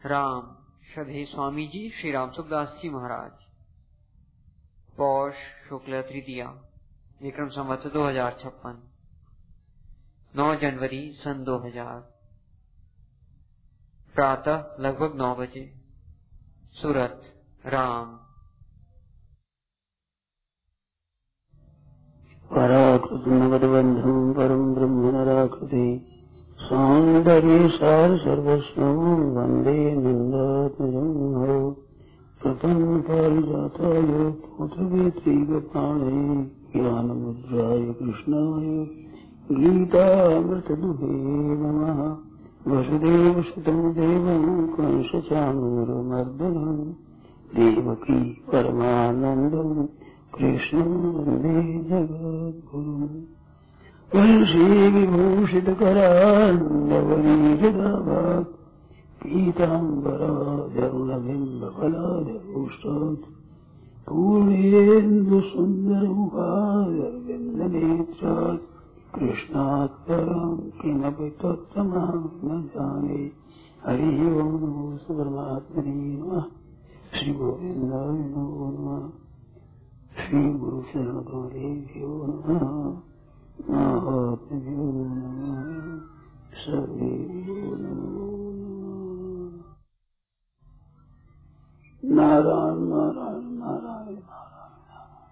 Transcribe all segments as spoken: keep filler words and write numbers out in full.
राम श्रद्धेय स्वामी जी श्री राम सुखदास जी महाराज। पौष शुक्ल तृतीया विक्रम संवत दो हजार छप्पन नौ जनवरी सन दो हजार। प्रातः लगभग नौ बजे। सूरत राम। पराकृतमगतबन्धुं परं ब्रह्म नराकृति सौन्दर्ये सार सर्वस्वं वन्दे नन्दात्मजं प्रपन्न पारिजाताय पुत्रवेत्रैकपाणे ज्ञानमुद्राय कृष्णाय गीतामृतदुहे नमः। वसुदेवसुतं देवं कंसचाणूरमर्दनं देवकी परमानन्दं कृष्णं वन्दे जगद्गुरुम्। वंशीविभूषितकरान्नवनीरदाभात् पीताम्बराधरुणबिम्बफलाधरोष्टात् पूर्णेन्दुसुन्दरमुखारविन्दनेत्रात् कृष्णात् परं किमपि तत्त्वमहं न जाने। हरिः ओं नमो परमात्मने नमः। श्रीगोविन्दाय नमो नमः। श्रीगुरुचरणकमलेभ्यो नमः। महात्म्यो नमः। सर्वेभ्यो नमो नमः। नारायण नारायण नारायण नारायण।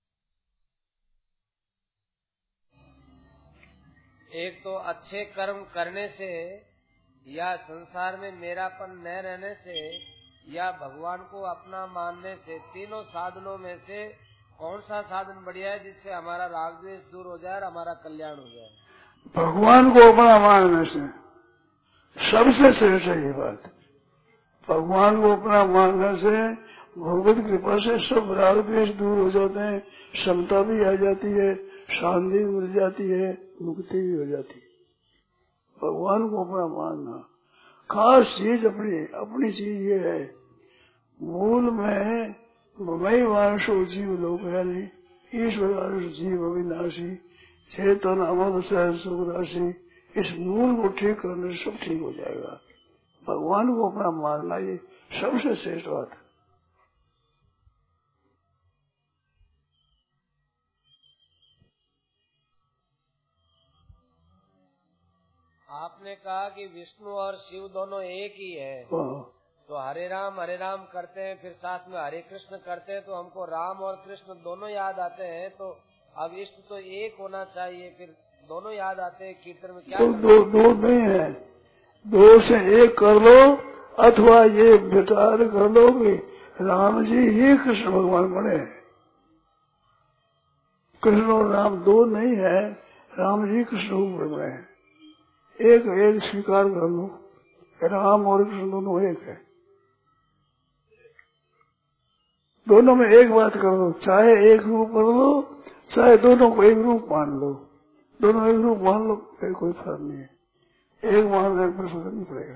एक तो अच्छे कर्म करने से या संसार में मेरापन न रहने से या भगवान को अपना मानने से, तीनों साधनों में से कौन सा साधन बढ़िया है जिससे हमारा राग द्वेष दूर हो जाए और हमारा कल्याण हो जाए? भगवान को अपना मानने से सबसे श्रेष्ठ है ये बात। भगवान को अपना मानने से भगवत कृपा से सब राग द्वेष दूर हो जाते हैं, समता भी आ जाती है, शांति मिल जाती है, मुक्ति भी हो जाती है। भगवान को अपना मानना खास चीज अपनी अपनी चीज ये है। मूल में मई वांशो जीव लोक है नहीं, ईश्वर जीव अविनाशी चेतन अमर सहज सुख राशि। इस मूल को ठीक करने से सब ठीक हो जाएगा। भगवान को अपना मानना ये सबसे श्रेष्ठ बात है। आपने कहा कि विष्णु और शिव दोनों एक ही है, तो हरे राम हरे राम करते हैं, फिर साथ में हरे कृष्ण करते हैं, तो हमको राम और कृष्ण दोनों याद आते हैं। तो अब इष्ट तो एक होना चाहिए, फिर दोनों याद आते हैं कीर्तन में क्या? तो दो दो नहीं है, दो से एक कर लो, अथवा ये विचार कर लो कि राम जी ही कृष्ण भगवान बने। कृष्ण और राम दो नहीं है, राम जी कृष्ण बने हैं। एक एक स्वीकार कर लो, राम और कृष्ण दोनों एक है। दोनों में एक बात कर लो, चाहे एक रूप कर लो, चाहे दोनों को एक रूप मान लो। दोनों एक रूप मान लो, फिर कोई फर्क नहीं है। एक मान एक पर फर्क नहीं पड़ेगा।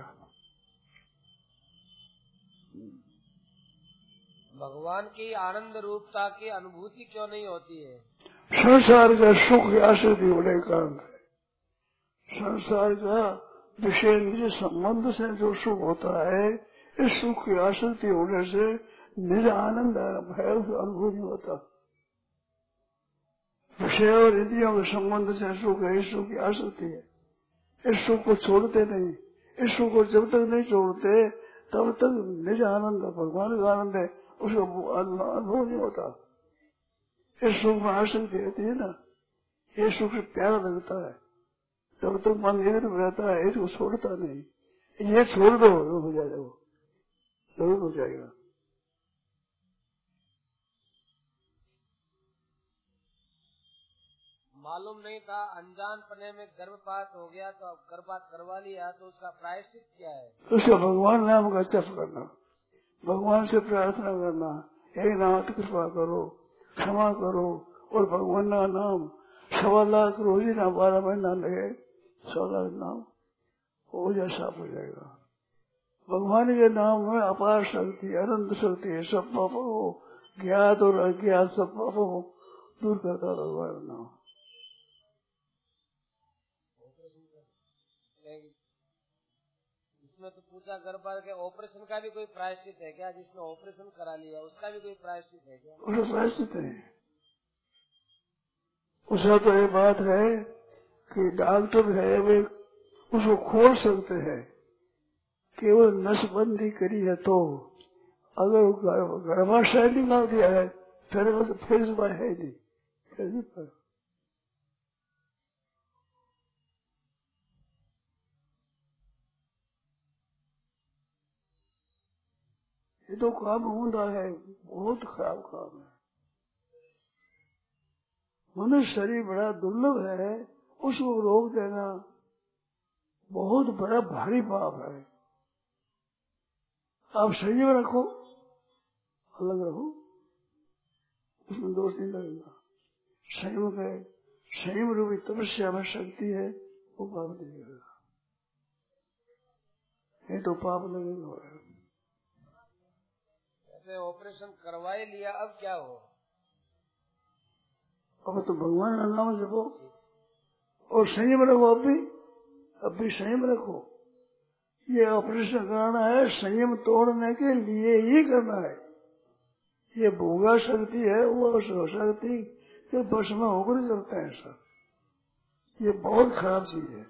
भगवान की आनंद रूपता की अनुभूति क्यों नहीं होती है? संसार का सुख आसक्ति होने के कारण है। संसार का विषय निज संबंध से जो सुख होता है, इस सुख की आसक्ति होने से निज आनंद है अनुभव नहीं होता। विषय और इंद्रियों के संबंध से सुख है, इस सुख की आसक्ति है। इस सुख को छोड़ते नहीं। इस सुख को जब तक नहीं छोड़ते तब तक निज आनंद भगवान का आनंद है, उसको अनुभव नहीं होता। इस सुख में आसक्ति रहती है ना, ये सुख से प्यारा लगता है, तब तक मन एक रहता है, इसको छोड़ता नहीं। ये छोड़ दो, हो जाएगा, वो जरूर हो जाएगा। मालूम नहीं था, अनजान पने में गर्भपात हो गया, तो अब गर्भपात करवा लिया, तो उसका प्रायश्चित क्या है? उसका भगवान नाम का जप करना, भगवान से प्रार्थना करना, हे नाथ कृपा करो, क्षमा करो, और भगवान का नाम सवा लाख रोजी ना बारह महीना लगे, सौ लाख नाम हो जाए, साफ हो जाएगा। भगवान के नाम में अपार शक्ति, अनंत शक्ति है। सब पापों को, ज्ञात और अज्ञात सब पापों को दूर करता भगवान का नाम। इसमें उसमें तो पूछा गर्भपात के ऑपरेशन का भी कोई प्रायश्चित है क्या? जिसने ऑपरेशन करा लिया उसका भी कोई प्रायश्चित है क्या? उसका प्रायश्चित है। उसका तो ये बात है कि डॉक्टर है वे उसको खोल सकते हैं, केवल नसबंदी करी है तो। अगर गर्भाशय निकाल दिया है फिर वो फिर सुबह है नहीं, फिर नहीं पर। ये तो काम होता है, बहुत खराब काम है। मनुष्य शरीर बड़ा दुर्लभ है, उसको रोक देना बहुत बड़ा भारी पाप है। आप संयम रखो, अलग रहो, उसमें दोष नहीं लगेगा। संयम है, संयम रूपी तपस्या में शक्ति है, वो पाप नहीं लगेगा, ये तो पाप लगेगा। ऐसे ऑपरेशन करवा ही लिया, अब क्या हो? अब तो भगवान का नाम जपो और संयम रखो। अब भी अब भी संयम रखो। ये ऑपरेशन कराना है संयम तोड़ने के लिए ही करना है। ये भोगा शक्ति है, वो शक्ति के बस में होकर करते हैं सब। ये बहुत खराब चीज है।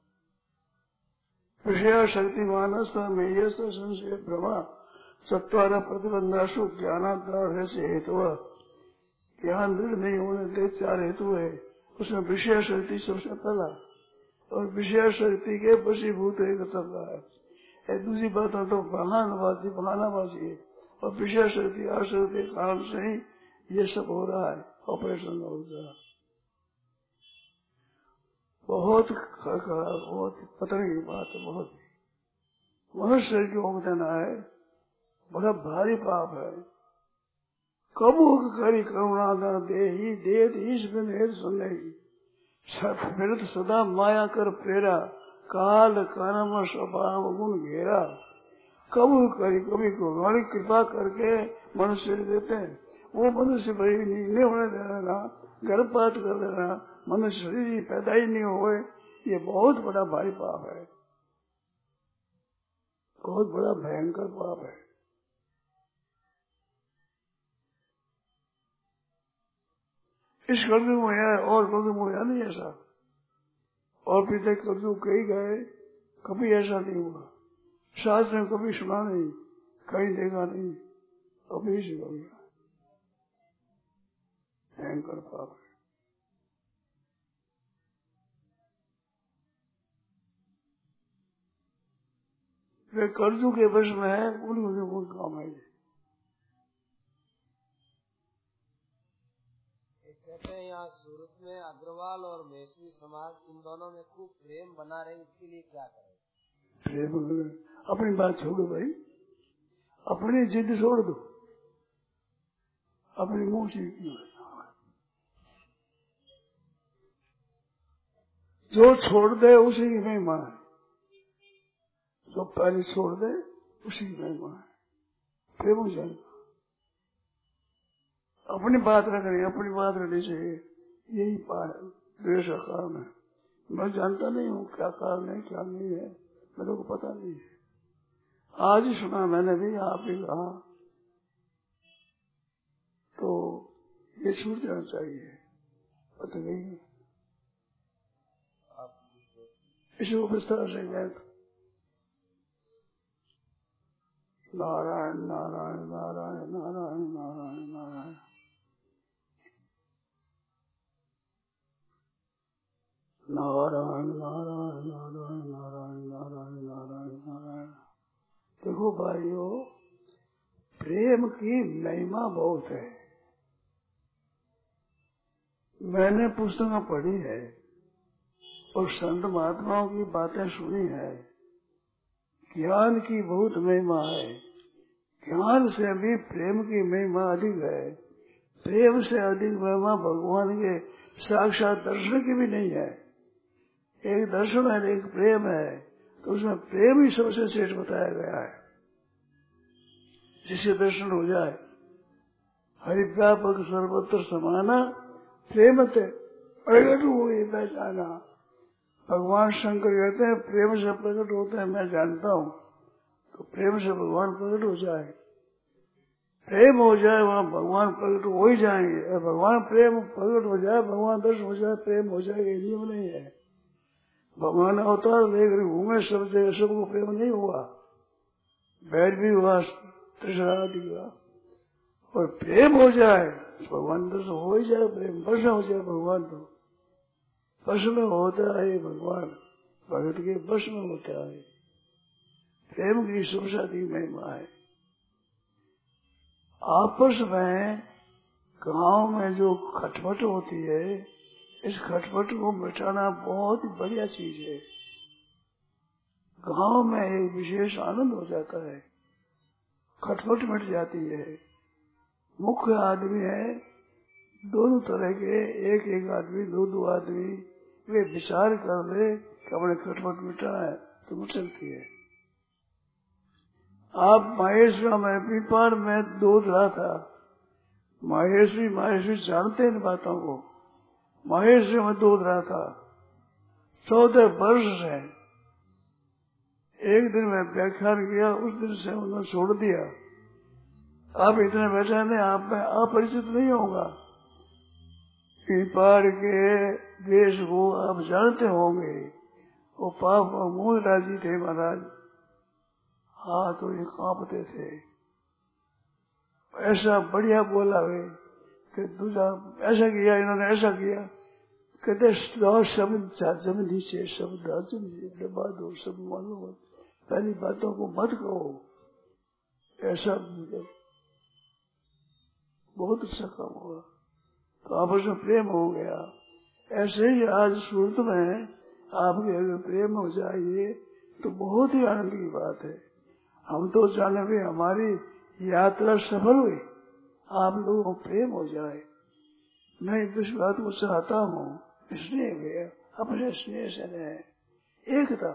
विषय शक्ति मानस में ये संशय भ्रमा चतवारा प्रतिबंधाशु ज्ञानाधार से हेतु, ज्ञान दृढ़ नहीं होने के चार हेतु है। उसमें विषय शक्ति सबसे पहला, और विषय शक्ति के वशीभूत एक चल रहा है। दूसरी बात है तो बहानाबाजी बहानाबाजी है, और विषय शक्ति आशक्ति के कारण से ही ये सब हो रहा है, ऑपरेशन हो रहा है। बहुत बहुत पतन की बात है। बहुत मनुष्य की ओर देना है, बड़ा भारी पाप है। कबू करी करुणा न दे ही दे ईश बिन सुने फिर सदा माया कर प्रेरा, काल कर्म स्वभाव गुण घेरा। कबू करी कभी को हमारी कृपा करके मनुष्य देते हैं, वो मनुष्य भाई नहीं होने देना, गर्भपात कर देना, मनुष्य शरीर पैदा ही नहीं हुए, ये बहुत बड़ा भारी पाप है, बहुत बड़ा भयंकर पाप है। इस कलयुग में है और कलयुग में नहीं ऐसा, और पीछे कलयुग कही गए, कभी ऐसा नहीं हुआ। शास्त्र में कभी सुना नहीं, कहीं देखा नहीं, कभी से हो गया। भयंकर पाप है। वे कलयुग के वश में है, उनको कोई काम है। कहते हैं यहाँ सूरत में अग्रवाल और मेसवी समाज इन दोनों में खूब प्रेम बना रहे, इसके लिए क्या करें? प्रेम अपनी बात छोड़ो भाई, अपनी जिद छोड़ दो, अपनी मुंह से जो छोड़ दे उसी की महिमा है, जो पहले छोड़ दे उसी की महिमा है। प्रेम जान अपनी बात रखनी, अपनी बात रखनी चाहिए, यही द्वेष का कारण है। मैं जानता नहीं हूँ क्या कारण है क्या नहीं है, मेरे को पता नहीं है। आज ही सुना मैंने भी, आप भी कहा, तो ये छूट जाना चाहिए। पता नहीं इसको विस्तार से गए तो नारायण नारायण नारायण नारायण नारायण नारायण नारायण नारायण नारायण नारायण नारायण नारायण नारायण। देखो भाइयों, प्रेम की महिमा बहुत है। मैंने पुस्तकें पढ़ी है और संत महात्माओं की बातें सुनी है। ज्ञान की बहुत महिमा है, ज्ञान से भी प्रेम की महिमा अधिक है। प्रेम से अधिक महिमा भगवान के साक्षात दर्शन की भी नहीं है। एक दर्शन है, एक प्रेम है, तो उसमें प्रेम ही सबसे श्रेष्ठ बताया गया है। जिससे दर्शन हो जाए, हरिव्यापक सर्वत्र समाना प्रेम थे प्रकट हुई पहचाना। भगवान शंकर कहते हैं प्रेम से प्रकट होते हैं, मैं जानता हूँ। तो प्रेम से भगवान प्रकट हो जाए। प्रेम हो जाए वहाँ भगवान प्रकट हो ही जाएंगे। और भगवान प्रेम प्रकट हो जाए, भगवान दर्शन हो जाए, प्रेम हो जाएगा, ये नियम नहीं है। भगवान अवतार लेकर घूमे सब जगह, सबको प्रेम नहीं हुआ, बैर भी हुआ, त्रिशरादि हुआ। और प्रेम हो जाए भगवान दर्शन हो ही जाए, प्रेम प्रश्न हो जाए भगवान तो प्रश्न होता है भगवान, भगत के प्रश्न होता है। प्रेम की सुशादी महिमा है। आपस में गांव में जो खटपट होती है, इस खटपट को मिटाना बहुत ही बढ़िया चीज है। गांव में एक विशेष आनंद हो जाता है, खटपट मिट जाती है। मुख्य आदमी है दोनों तरह के, एक एक आदमी, दो दो आदमी, वे विचार कर ले कि अपने खटपट मिटाना है तो मिट सकती है। आप माहेश्वर में पीपार में दूध रहा था, माहेश्वरी माहेश्वरी जानते इन बातों को। माहेश्वर में दूध रहा था चौदह वर्ष से। एक दिन मैं व्याख्यान किया, उस दिन से उन्होंने छोड़ दिया। आप इतने बैठे नहीं, आप में अपरिचित नहीं होगा। पीपार के देश को आप जानते होंगे, वो पाप मूल राजी थे महाराज। हाँ तो ये कांपते थे। ऐसा बढ़िया बोला वे कि दूसरा ऐसा किया, इन्होंने ऐसा किया। कहते शब्द जम नीचे, शब्द दबा दो, सब मालूम, पहली बातों को मत कहो। ऐसा बहुत अच्छा काम हुआ, तो आपस में प्रेम हो गया। ऐसे ही आज सूरत में आपके अगर प्रेम हो जाए तो बहुत ही आनंद की बात है। हम तो जाने भी हमारी यात्रा सफल हुई, आप लोगों को प्रेम हो जाए। मैं इस बात को चाहता हूँ, इसलिए गया अपने स्नेह से रहे, एकता।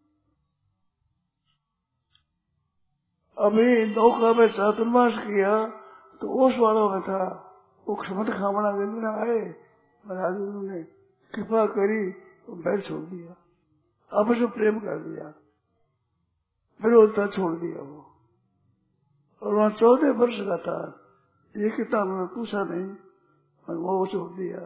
अभी नौका में चातुर्मास किया तो ओस वालों में था, वो क्षमत खामना देने आए, महाराज उन्होंने कृपा करी तो बैठ छोड़ दिया, आपस में प्रेम कर दिया, विरोधता छोड़ दिया वो। और वहाँ चौदह वर्ष का था, ये किताब में पूछा नहीं, और वो छोड़ दिया।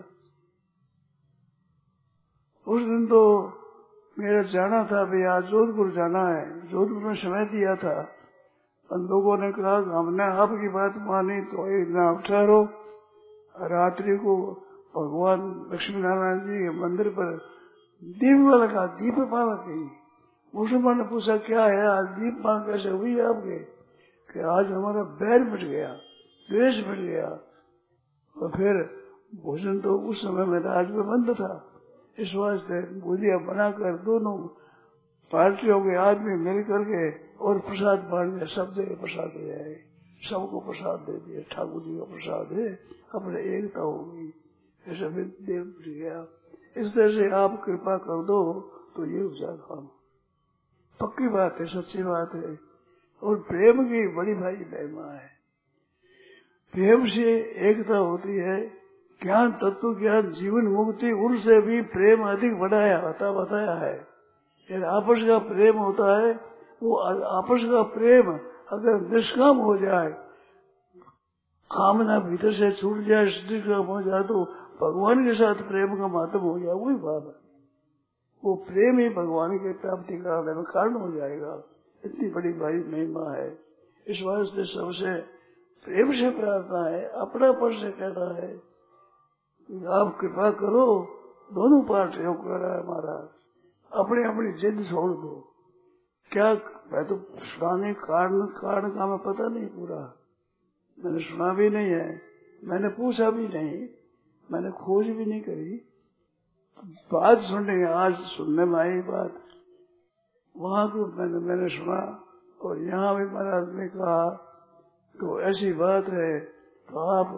उस दिन तो मेरा जाना था, भाई आज जोधपुर जाना है, जोधपुर में समय दिया था। और लोगों ने कहा हमने आपकी बात मानी तो एक दिन ठहरो। रात्रि को भगवान लक्ष्मी नारायण जी के मंदिर पर दीप लगा, दीप माला गई। मुसलमान ने पूछा क्या है आज दीप माला कैसे हुई आपके? कि आज हमारा बैर मिट गया, द्वेष मिट गया। और फिर भोजन तो उस समय में राज में बंद था, इस वास्ते भुजिया बनाकर दोनों पार्टियों के आदमी मिल करके और प्रसाद बांट दिया, सब जगह प्रसाद दे आए, सबको प्रसाद दे दिया। ठाकुर जी का प्रसाद है, अपने एकता हो गई, ऐसा भी देव गया। इस तरह से आप कृपा कर दो तो ये हो जाए काम। पक्की बात है, सच्ची बात है। और प्रेम की बड़ी भाई महिमा है। प्रेम से एकता होती है, ज्ञान तत्व ज्ञान जीवन मुक्ति, उनसे भी प्रेम अधिक बढ़ाया होता बताया है। यदि आपस का प्रेम होता है, वो आपस का प्रेम अगर निष्काम हो जाए, कामना भीतर से छूट जाए, निष्काम हो जाए, तो भगवान के साथ प्रेम का माध्यम हो जाए, वही बात है। वो प्रेम ही भगवान के प्राप्ति का कारण हो जाएगा। इतनी बड़ी भाई महिमा है। इस वास्ते सबसे प्रेम से प्रार्थना है, अपना पर से कहना है, आप कृपा करो। दोनों पार्टियों को कह रहा है महाराज, अपनी अपनी जिद छोड़ दो। क्या मैं तो सुनाने कारण कारण का मैं पता नहीं पूरा, मैंने सुना भी नहीं है, मैंने पूछा भी नहीं, मैंने खोज भी नहीं करी। बात सुनने आज सुनने में आई बात, वहां तो मैंने मैंने सुना और यहाँ भी महाराज ने कहा तो ऐसी बात है, तो आप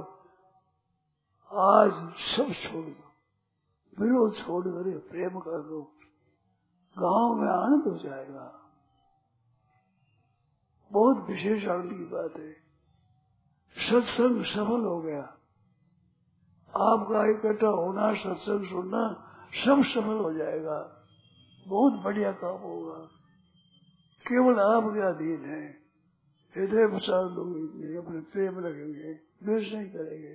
आज सब छोड़ दो, विरोध छोड़ कर प्रेम कर दो, गांव में आनंद हो जाएगा। बहुत विशेष आनंद की बात है। सत्संग सफल हो गया, आपका इकट्ठा होना, सत्संग सुनना सब सफल हो जाएगा। बहुत बढ़िया काम होगा। केवल आपके अधीन है। हृदय प्रसाद लोग अपने प्रेम रखेंगे, द्वेष नहीं करेंगे।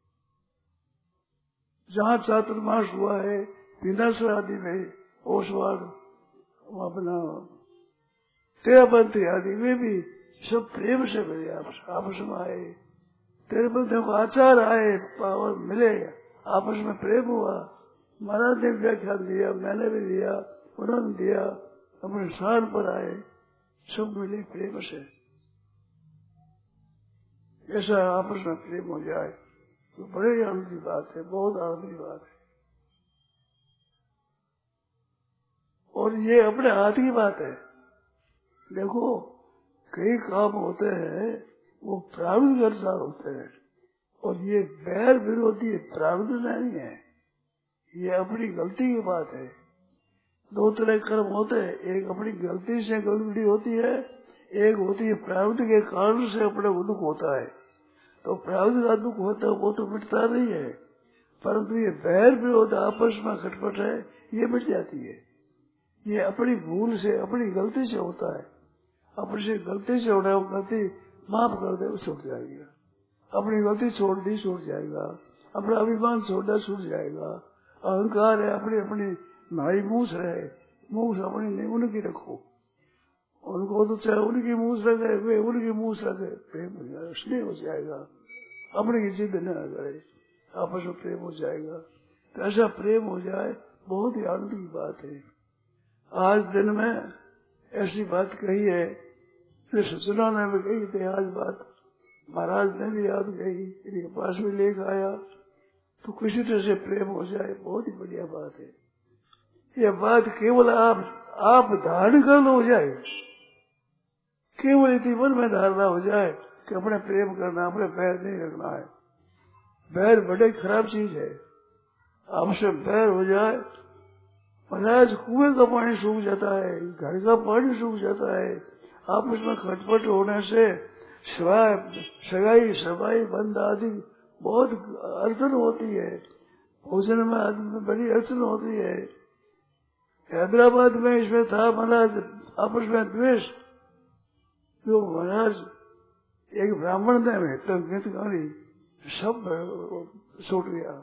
जहाँ चातुर्मास हुआ है विनाश आदि में ओसवाड़ अपना तेरापंथी आदि में भी सब प्रेम से मिले, आपस में आए। तेरापंथी को आचार आए, पावर मिले, आपस में प्रेम हुआ। महाराज ने व्याख्यान दिया, मैंने भी दिया, उन्होंने दिया, अपने स्थान पर आए, सब मिले प्रेम से। ऐसा आपस में प्रेम हो जाए तो बड़े आनंद की बात है, बहुत आनंद की बात है। और ये अपने हाथ की बात है। देखो कई काम होते हैं वो प्रारब्ध के अनुसार होते हैं, और ये बैर विरोधी प्रारब्ध नहीं है, ये अपनी गलती की बात है। दो तरह के कर्म होते हैं, एक अपनी गलती से गलती होती है, एक होती है प्रारब्ध के कारण से अपने को दुख होता है। तो प्रारब्ध का दुख होता है वो तो मिटता नहीं है, परंतु ये बैर विरोध आपस में खटपट है, ये मिट जाती है। ये अपनी भूल से, अपनी गलती से होता है। अपनी से गलती से होना, वो गलती माफ कर दे, वो छूट जाएगा। अपनी गलती छोड़ दी, छूट जाएगा। अपना अभिमान छोड़ना, छूट जाएगा। अहंकार है, अपनी अपनी नाई मूछ रहे, मूछ अपनी नहीं उनकी रखो। उनको तो चाहे उनकी मूछ रखे, वे उनकी मूछ रखे, प्रेम हो जाएगा, स्नेह हो जाएगा। अपने की जिद न करे, आपस में प्रेम हो जाएगा। तो ऐसा प्रेम हो जाए, बहुत ही आनंद की बात है। आज दिन में ऐसी बात कही है, जो सचना ने भी कही थी, आज बात महाराज ने भी याद कही, इनके पास भी लेख आया। तो किसी तरह से प्रेम हो जाए, बहुत ही बढ़िया बात है। यह बात केवल आप आप धारण कर लो हो जाए, केवल इतनी मन में धारणा हो जाए कि अपने प्रेम करना, अपने बैर नहीं रखना है। बैर बड़े खराब चीज है। आपसे बैर हो जाए, महाराज कुएं का पानी सूख जाता है, घर का पानी सूख जाता है। आपस में खटपट होने से सगाई सफाई बंद आदि बहुत अड़चन होती है। भोजन में आदमी में बड़ी अड़चन होती है। हैदराबाद में इसमें था महाराज आपस में द्वेष, जो महाराज एक ब्राह्मण ने गीत गाली, सब छूट गया।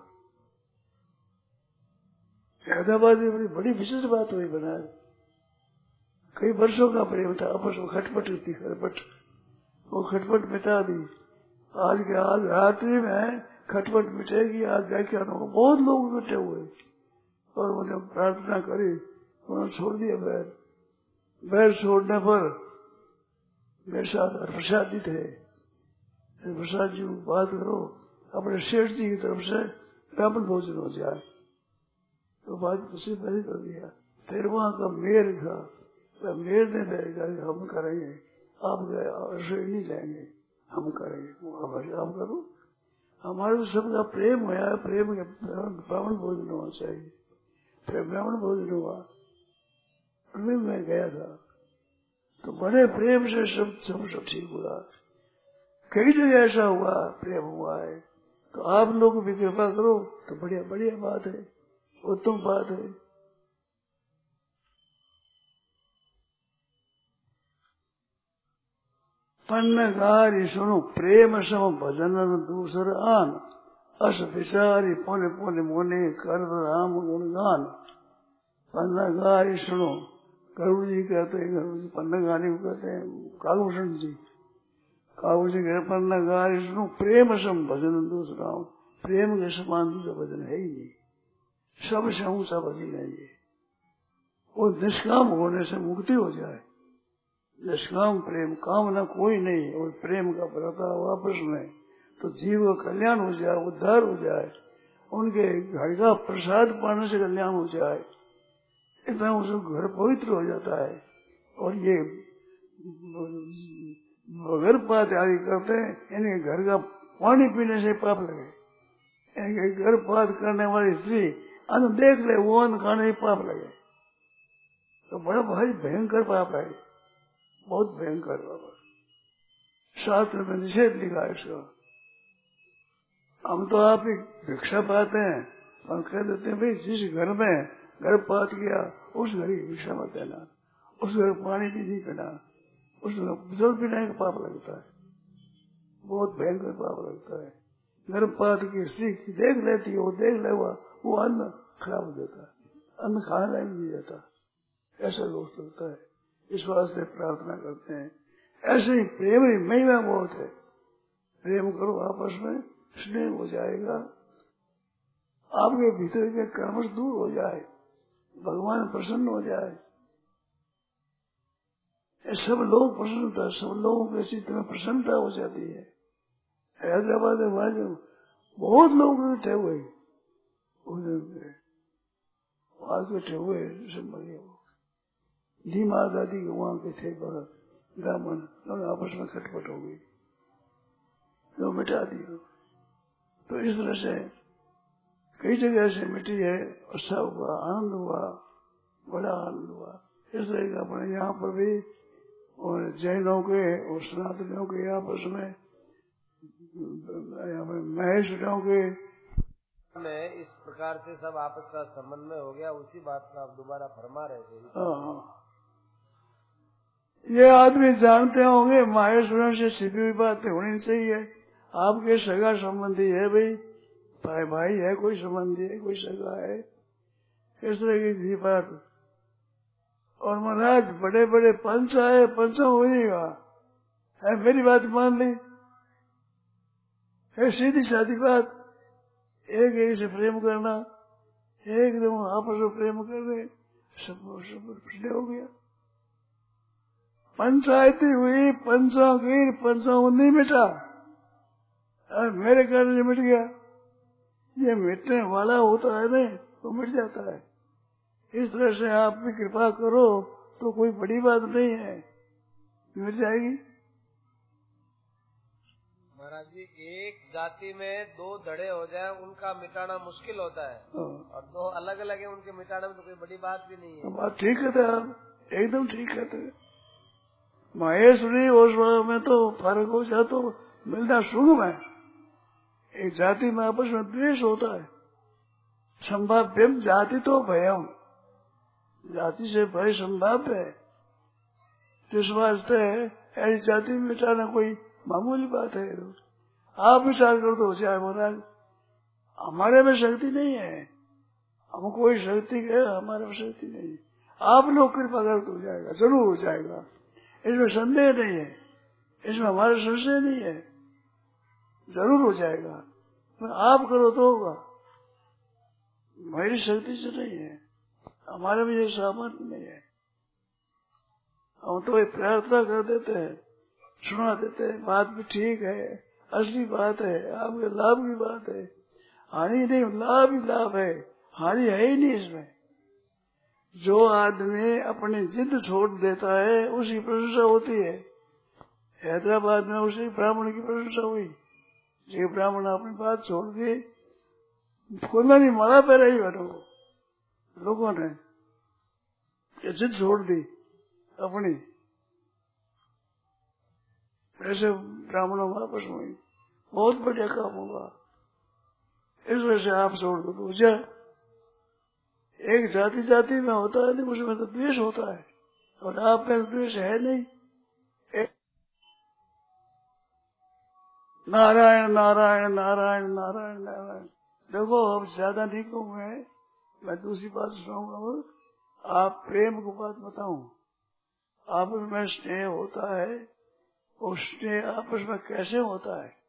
हैदराबाद में बड़ी बड़ी विशिष्ट बात हुई महाराज। कई वर्षों का प्रेम था, आपस में खटपट थी, खटपट, वो खटपट मिटा दी। आज के आज रात्रि में खटपट मिटेगी। आज व्याख्यान होगा, बहुत लोग इकट्ठे हुए और उन्होंने प्रार्थना करी, उन्होंने छोड़ दिया बैर। बैर छोड़ने पर मेरे साथ प्रसाद जी थे, प्रसाद जी बात करो, अपने शेठ जी की तरफ से ब्राह्मण भोजन हो जाए, तो बात उसी पहले कर दिया। फिर वहाँ का मेयर था, मेयर ने कहा हम करेंगे, आप रसोई नहीं लेंगे, हम करेंगे, आप करो। हमारे तो सबका प्रेम हुआ, प्रेम के ब्राह्मण भोजन होना चाहिए। फिर ब्राह्मण भोजन हुआ, मैं गया था, तो बड़े प्रेम से सब सब सब ठीक हुआ। कई जगह ऐसा हुआ, प्रेम हुआ है। तो आप लोग भी कृपा करो तो बढ़िया बढ़िया बात है, उत्तम बात है। पन्नगारी सुनो प्रेम सम भजन दूसर आन, अस विचारी पुण्य पुण्य मोने कर राम गुणगान। पन्नगारी सुनो, गरुड़ जी कहते हैं, गरुड़ जी पन्नगारी को कहते हैं कालभूषण जी। कालभूषण जी कहते पन्नगारी सुनो प्रेम सम भजन दूसरा, प्रेम के समान दूसरा भजन है ही नहीं, सबसे ऊंचा भजन है ये। वो निष्काम होने से मुक्ति हो जाए, निष्काम प्रेम, कामना कोई नहीं, और प्रेम का बर्ताव आपस में, तो जीव का कल्याण हो जाए, उद्धार हो जाए, उनके घर का प्रसाद पाने से कल्याण हो जाए, इतना उसका घर पवित्र हो जाता है। और ये बगैर पात आदि करते हैं, इनके घर का पानी पीने से पाप लगे। इनके घर पात करने वाली स्त्री अन्न देख ले, वो अन्न खाने से पाप लगे, तो बड़ा भारी भयंकर पाप है, बहुत भयंकर बाबा। शास्त्र में निषेध लिखा है इसका। हम तो आप ही भिक्षा पाते हैं और कह देते हैं भाई जिस घर में गर्भपात किया उस घर की भिक्षा मत देना, उस घर पानी भी नहीं पीना, उसमें जल पीने का पाप लगता है, बहुत भयंकर पाप लगता है। गर्भपात की स्त्री देख लेती है, वो देख ले वो अन्न खराब हो जाता है, अन्न खाने लायक नहीं जाता, ऐसा दोष लगता है। इस वास्ते प्रार्थना करते हैं, ऐसे ही प्रेम ही महिमा बहुत है। प्रेम करो आपस में, स्नेह हो जाएगा, आपके भीतर के कर्मश दूर हो जाए, भगवान प्रसन्न हो जाए। सब लोग प्रसन्नता, सब लोगों के चित्त में प्रसन्नता हो जाती है। हैदराबाद में वहां बहुत लोग इकट्ठे हुए, वहां इकट्ठे हुए सब मरे हो। धीमा आजादी के वहां के थे ब्राह्मण, दोनों आपस में खटपट हो गई, जो मिटा दिया। तो इस तरह से कई जगह से मिट्टी है, अच्छा हुआ, आनंद हुआ, बड़ा आनंद हुआ। इस तरह का अपने यहाँ पर भी और जैनों के और सनातनियों के आपस में, महेश्वरों के में इस प्रकार से सब आपस का संबंध में हो गया। उसी बात का आप दोबारा फरमा रहे थे। हाँ, ये आदमी जानते होंगे महेश्वरों से छिपी हुई बातें होनी चाहिए। आपके सगा संबंधी है भाई, भाई भाई है, कोई संबंधी है, कोई सगा है, इस तरह की बात। और महाराज बड़े बड़े पंच आए, पंचा हो जाएगा, है मेरी बात मान ली, है सीधी सादी बात। एक एक से प्रेम करना, एकदम आपस में प्रेम करने, सब सब प्रश्न हो गया। पंचायती हुई, पंचा गिर, पंचा नहीं मिटा, और मेरे कारण से मिट गया। ये मिटने वाला होता है नहीं तो मिट जाता है। इस तरह से आप भी कृपा करो तो कोई बड़ी बात नहीं है, मिट जाएगी। महाराज जी, एक जाति में दो धड़े हो जाए उनका मिटाना मुश्किल होता है, और दो अलग अलग है उनके मिटाने में तो कोई बड़ी बात भी नहीं है। बात ठीक है, आप एकदम ठीक है। महेश्वरी और में तो फर्क हो जाए तो मिलना सुगम है। एक जाति में आपस में द्वेष होता है, संभाव्यम जाति तो भयम, जाति से भय संभाव्य है। जिस वास्ते ऐसी जाति में मिटाना कोई मामूली बात है। आप विचार कर दो, चाहे महाराज हमारे में शक्ति नहीं है, हम कोई शक्ति है हमारे में शक्ति नहीं, आप लोग कृपा कर तो हो जाएगा, जरूर हो जाएगा, इसमें संदेह नहीं है, इसमें हमारा संशय नहीं है, जरूर हो जाएगा। पर आप करो तो होगा, मेरी शक्ति से नहीं है, हमारे में ये सामर्थ्य नहीं है। हम तो एक प्रार्थना कर देते हैं, सुना देते हैं, बात भी ठीक है, असली बात है, आपके लाभ की बात है, हानि नहीं, लाभ ही लाभ है, हानि है ही नहीं इसमें। जो आदमी अपनी जिद छोड़ देता है उसकी प्रशंसा होती है। हैदराबाद में उसी ब्राह्मण की प्रशंसा हुई, ये ब्राह्मण अपनी बात छोड़ दी, खुदा नहीं मारा पैरा ही बैठो, लोगों ने जिद छोड़ दी अपनी, ऐसे ब्राह्मणों वापस हुई, बहुत बढ़िया काम होगा। इस वजह से आप छोड़ दो तो जा, एक जाति जाति में होता है नहीं, उसमें तो द्वेष होता है, और आप में द्वेष है नहीं। नारायण नारायण नारायण नारायण नारायण। देखो अब ज्यादा नहीं कहूँ, मैं दूसरी बात सुनाऊंगा। आप प्रेम को बात बताऊं, आपस में स्नेह होता है, और स्नेह आपस में कैसे होता है?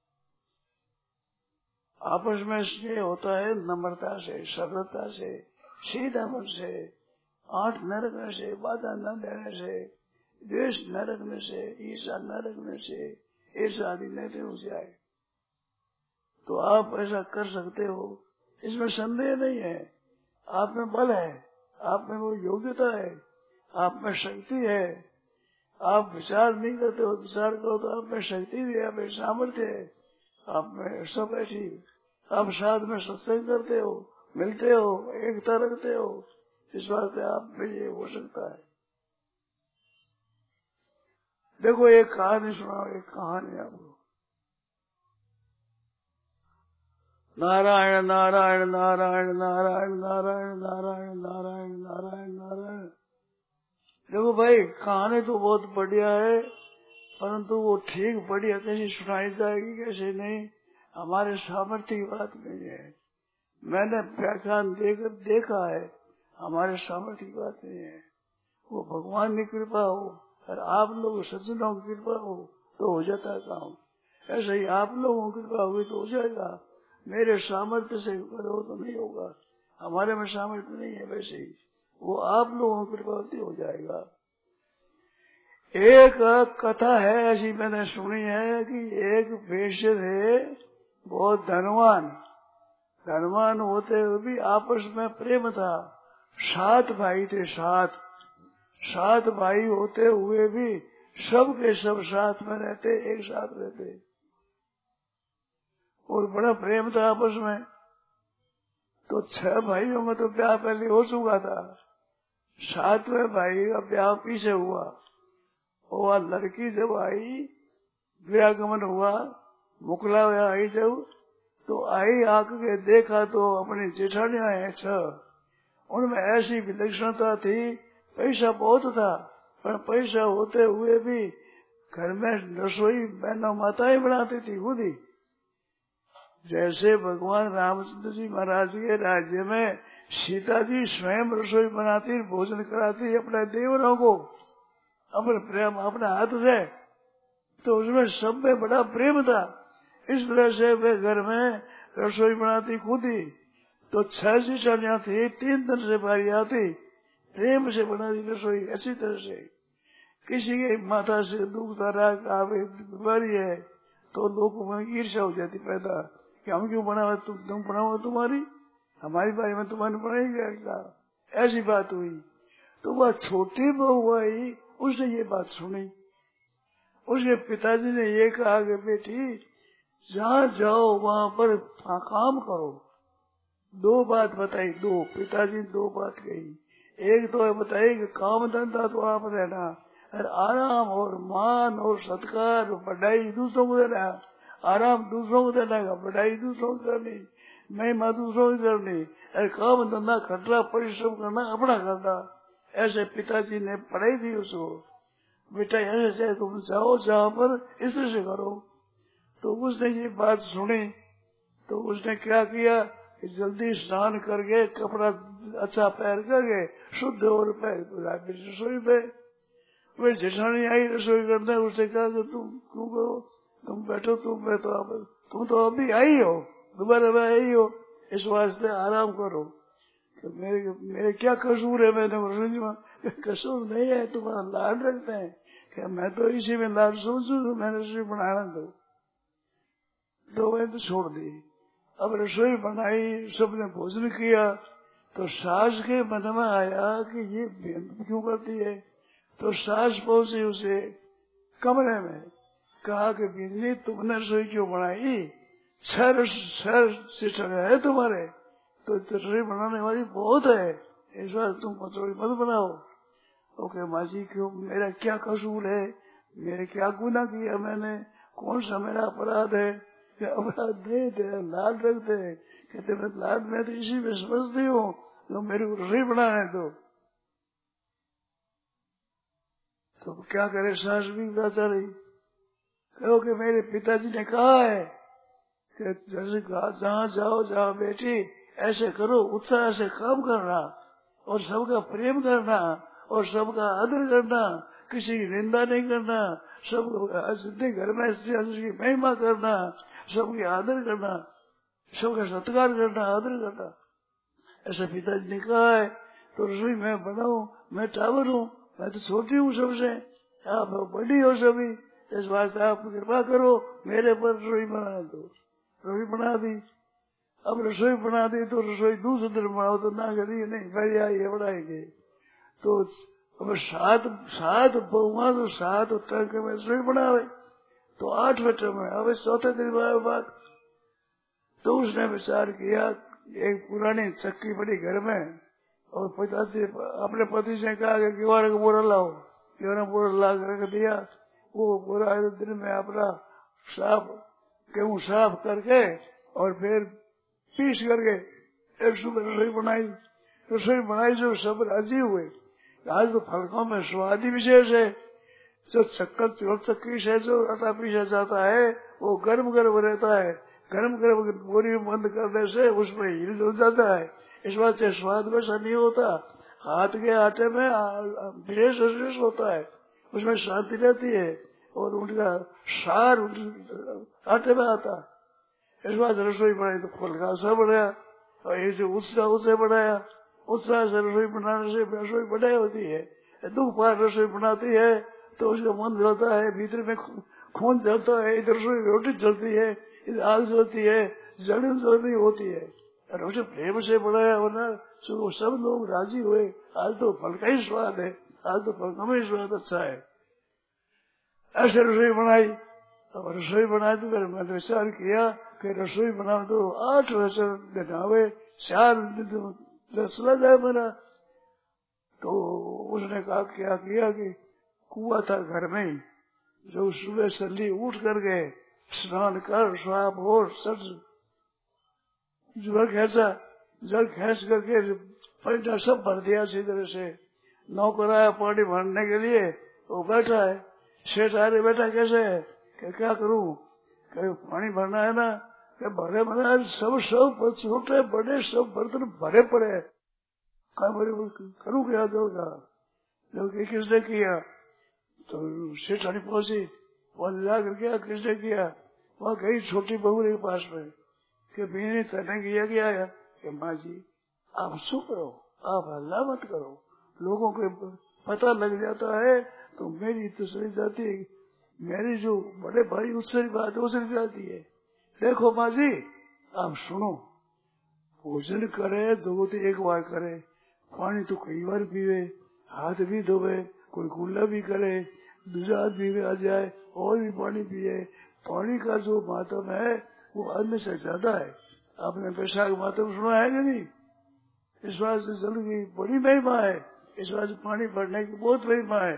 आपस में स्नेह होता है नम्रता से, सरलता से, सीधा मन से, आंट न रखने से, बाधा न देने से, द्वेष न रखने से, ईर्ष्या न रखने से, ईर्ष्या आदि न हो जाए तो आप ऐसा कर सकते हो, इसमें संदेह नहीं है। आप में बल है, आप में वो योग्यता है, आप में शक्ति है। आप विचार नहीं करते हो, विचार करो तो आप में शक्ति भी है, आप में सामर्थ्य है, आप में सब है ठीक। आप साथ में सत्संग करते हो, मिलते हो, एकता रखते हो, इस वास्ते आप में ये हो सकता है। देखो एक कहानी सुनाओ, एक कहानी आपको। नारायण नारायण नारायण नारायण नारायण नारायण नारायण नारायण नारायण। देखो भाई कहानी तो बहुत बढ़िया है, परंतु वो ठीक बढ़िया कैसे सुनाई जाएगी कैसे नहीं, हमारे सामर्थ्य की बात नहीं है। मैंने व्याख्यान देकर देखा है, हमारे सामर्थ्य की बात नहीं है। वो भगवान की कृपा हो और आप लोग सज्जनों की कृपा हो तो हो जाता है काम। ऐसे ही आप लोगों की कृपा हुई तो हो जाएगा। मेरे सामर्थ्य से करो तो नहीं होगा, हमारे में सामर्थ्य नहीं है। वैसे ही वो आप लोगों की कृपा होती हो जाएगा। एक कथा है ऐसी मैंने सुनी है कि एक वेश्य थे, बहुत धनवान, धनवान होते हुए भी आपस में प्रेम था। सात भाई थे, सात सात भाई होते हुए भी सब के सब साथ में रहते, एक साथ रहते और बड़ा प्रेम था आपस में। तो छह भाइयों में तो ब्याह पहले हो चुका था, सातवें भाई का ब्याह पीछे हुआ। वह लड़की जब आई, व्यागमन हुआ, मुकला हुआ आई जब, तो आई आके देखा तो अपनी जेठानियां है छह, उनमें ऐसी विलक्षणता थी। पैसा बहुत था, पर पैसा होते हुए भी घर में रसोई बहनों माताएं बनाती थी खुद ही। जैसे भगवान रामचंद्र जी महाराज के राज्य में सीता जी स्वयं रसोई बनाती, भोजन कराती अपने देवरों को अपने प्रेम अपने हाथ से, तो उसमें सब में बड़ा प्रेम था। इस तरह से वे घर में रसोई बनाती खुद ही। तो छह जेठानियां थी, तीन दिन से बारी आती, प्रेम से बनाती रसोई अच्छी तरह से। किसी के माथा से दुख तारा बीमारी है तो लोगों में ईर्ष्या हो जाती पैदा कि हम क्यों बनाओ, तुम तुम बनाओ तुम्हारी, हमारी बारी में तुम्हारी बनाई। ऐसी बात हुई। तो वह छोटी बहू आई, उसने ये बात सुनी। उसके पिताजी ने ये कहा कि बेटी जहाँ जाओ वहाँ पर काम करो। दो बात बताई, दो पिताजी ने दो बात कही। एक तो बताई कि काम धंधा तो आप रहना, और आराम और मान और सत्कार और बढ़ाई दूसरों को देना। आराम दूसरों को देना, बढ़ाई दूसरों को करनी, महिमा दूसरों की करनी, और काम धंधा खटरा परिश्रम करना अपना करना। ऐसे पिताजी ने पढ़ाई दी उसको, बेटा ऐसे तुम जाओ जहाँ पर इस तरह से करो। तो उसने ये बात सुनी तो उसने क्या किया कि जल्दी स्नान करके कपड़ा अच्छा पहन करके शुद्ध और पैर रसोई पे। वे जेठानी आई रसोई करने, उसने कहा कि तुम क्यों करो, तुम बैठो, तुम बैठो, आप तुम तो अभी आई हो, दोबारा में आई हो, इस वास्ते आराम करो। तो मेरे मेरे क्या कसूर है, मैंने रसोई में कसूर नहीं है, तुम्हारा लाड रखते हैं क्या, मैं तो इसी में लाड समझू तो मैंने रसोई बनाना दो तो मैंने तो छोड़ दी। अब रसोई बनाई, सबने भोजन किया, तो सास के मन में आया कि ये क्यों करती है। तो सास पहुंची उसे कमरे में, कहा कि बिजली तुमने रसोई क्यों बनाई, छह सिस्टर है तुम्हारे, तो रसोई बनाने वाली बहुत है, इस बार तुम रसोई मत बनाओ। ओके माँ जी क्यों, मेरा क्या कसूर है, मेरे क्या गुनाह किया मैंने, कौन सा मेरा अपराध है। अपराध नहीं थे, लाद रखते कहते मैं लाद में तो इसी में समझती हूँ तो मेरी रसोई बनाने दो। तो क्या करे सास भी बेचारी, कहो कि मेरे पिताजी ने कहा है कि जैसे कहा जहाँ जाओ जहाँ बेटी ऐसे करो, उत्साह से काम करना और सबका प्रेम करना और सबका आदर करना, किसी की निंदा नहीं करना, सब सिद्धि घर में उसकी महिमा करना, सबकी आदर करना, सबका सत्कार करना, आदर करना। ऐसा पिताजी ने कहा है। तो रसोई मैं बनाऊं, मैं टावर हूँ, मैं तो छोटी हूँ सबसे, आप बड़ी हो सभी, इस बात से आप कृपा करो मेरे पर रसोई बना दो। रसोई बना दी। अब रसोई बना दी तो रसोई दूसरे दिन बनाओ तो ना करिए नहीं, पहले आइए बनाएंगे। तो अब सात सात बहुआ तो सात टंक में रसोई बनावे तो आठ बटे में, अब चौथे दिन बाद तो उसने विचार किया, एक पुरानी चक्की पड़ी घर में और पिताजी अपने पति से कहा कि गेवारे का बोरा लाओ, गेवारा बोरा ला कर दिया। वो बोरा दिन में अपना साफ गेहूं साफ करके और फिर पीस करके एक सुबह रसोई बनाई। रसोई बनाई जो सब राजी हुए आज तो फलकों में स्वाद ही विशेष है। जो चक्कर चोर चक्की से जो आटा पीसा जाता है वो गर्म गर्म रहता है, गर्म गर्म बोरी बंद करने से उसमें हिल जुल जाता है, इस बात से स्वाद वैसा नहीं होता। हाथ के आटे में विशेष विशेष होता है, उसमें शांति रहती है और उनका सार आटे में आता। इस बात रसोई बनाई तो फल का सा बनाया और ये जो उत्साह उससे बनाया, उत्साह से रसोई बनाने से रसोई बनाई होती है। दुख पार रसोई बनाती है तो उसका मन जलता है, भीतर में खून जलता है, इधर रसोई रोटी जलती है, इधर आग जलती है, जलन जलनी होती है। और उसे प्रेम से बनाया वरना तो सब लोग राजी हुए। आज तो फल का ही स्वाद है, आज तो फल का ही स्वाद अच्छा है। ऐसे रसोई बनाई। अब रसोई बनाई तो फिर मैंने विचार किया कि रसोई बनाओ तो आठ वचन बनावे, चार चला जाए मेरा। तो उसने कहा क्या किया कि कुआ था घर में ही, जो सुबह जल्दी उठ करके स्नान कर स्वाप हो सब जल खेचा, जल खेच करके पैसा सब भर दिया अच्छी तरह से। नौकर आया पानी भरने के लिए, वो बैठा है। सेठ आ रहे बैठा कैसे है कि क्या करूं, कहीं पानी भरना है ना, कि भरे भरे सब सब छोटे बड़े सब बर्तन भरे पड़े हैं। करूँ क्या करूँगा, जो किसने किया तो सेठानी पहुंची, वहां जाकर क्या किसने किया, वहां गई छोटी बहू के पास में कि मैंने तने किया गया है कि माँ जी आप शू करो, आप हल्ला मत करो, लोगों को पता लग जाता है तो मेरी तो सही जाती है, मेरी जो बड़े भाई उससे बात उससे जाती है। देखो माँ जी आप सुनो, भोजन करे दो तो एक बार करे, पानी तो कई बार पीवे, हाथ भी धोवे, कोई कुल्ला भी करे, दूसरा आदमी भी आ जाए और भी पानी पिए। पानी का जो मातम है वो अन्न से ज्यादा है। आपने पेशाब मातम सुना है कि नहीं? इस बात से जल की बड़ी महिमा है, इस बात से पानी भरने की बहुत महिमा है।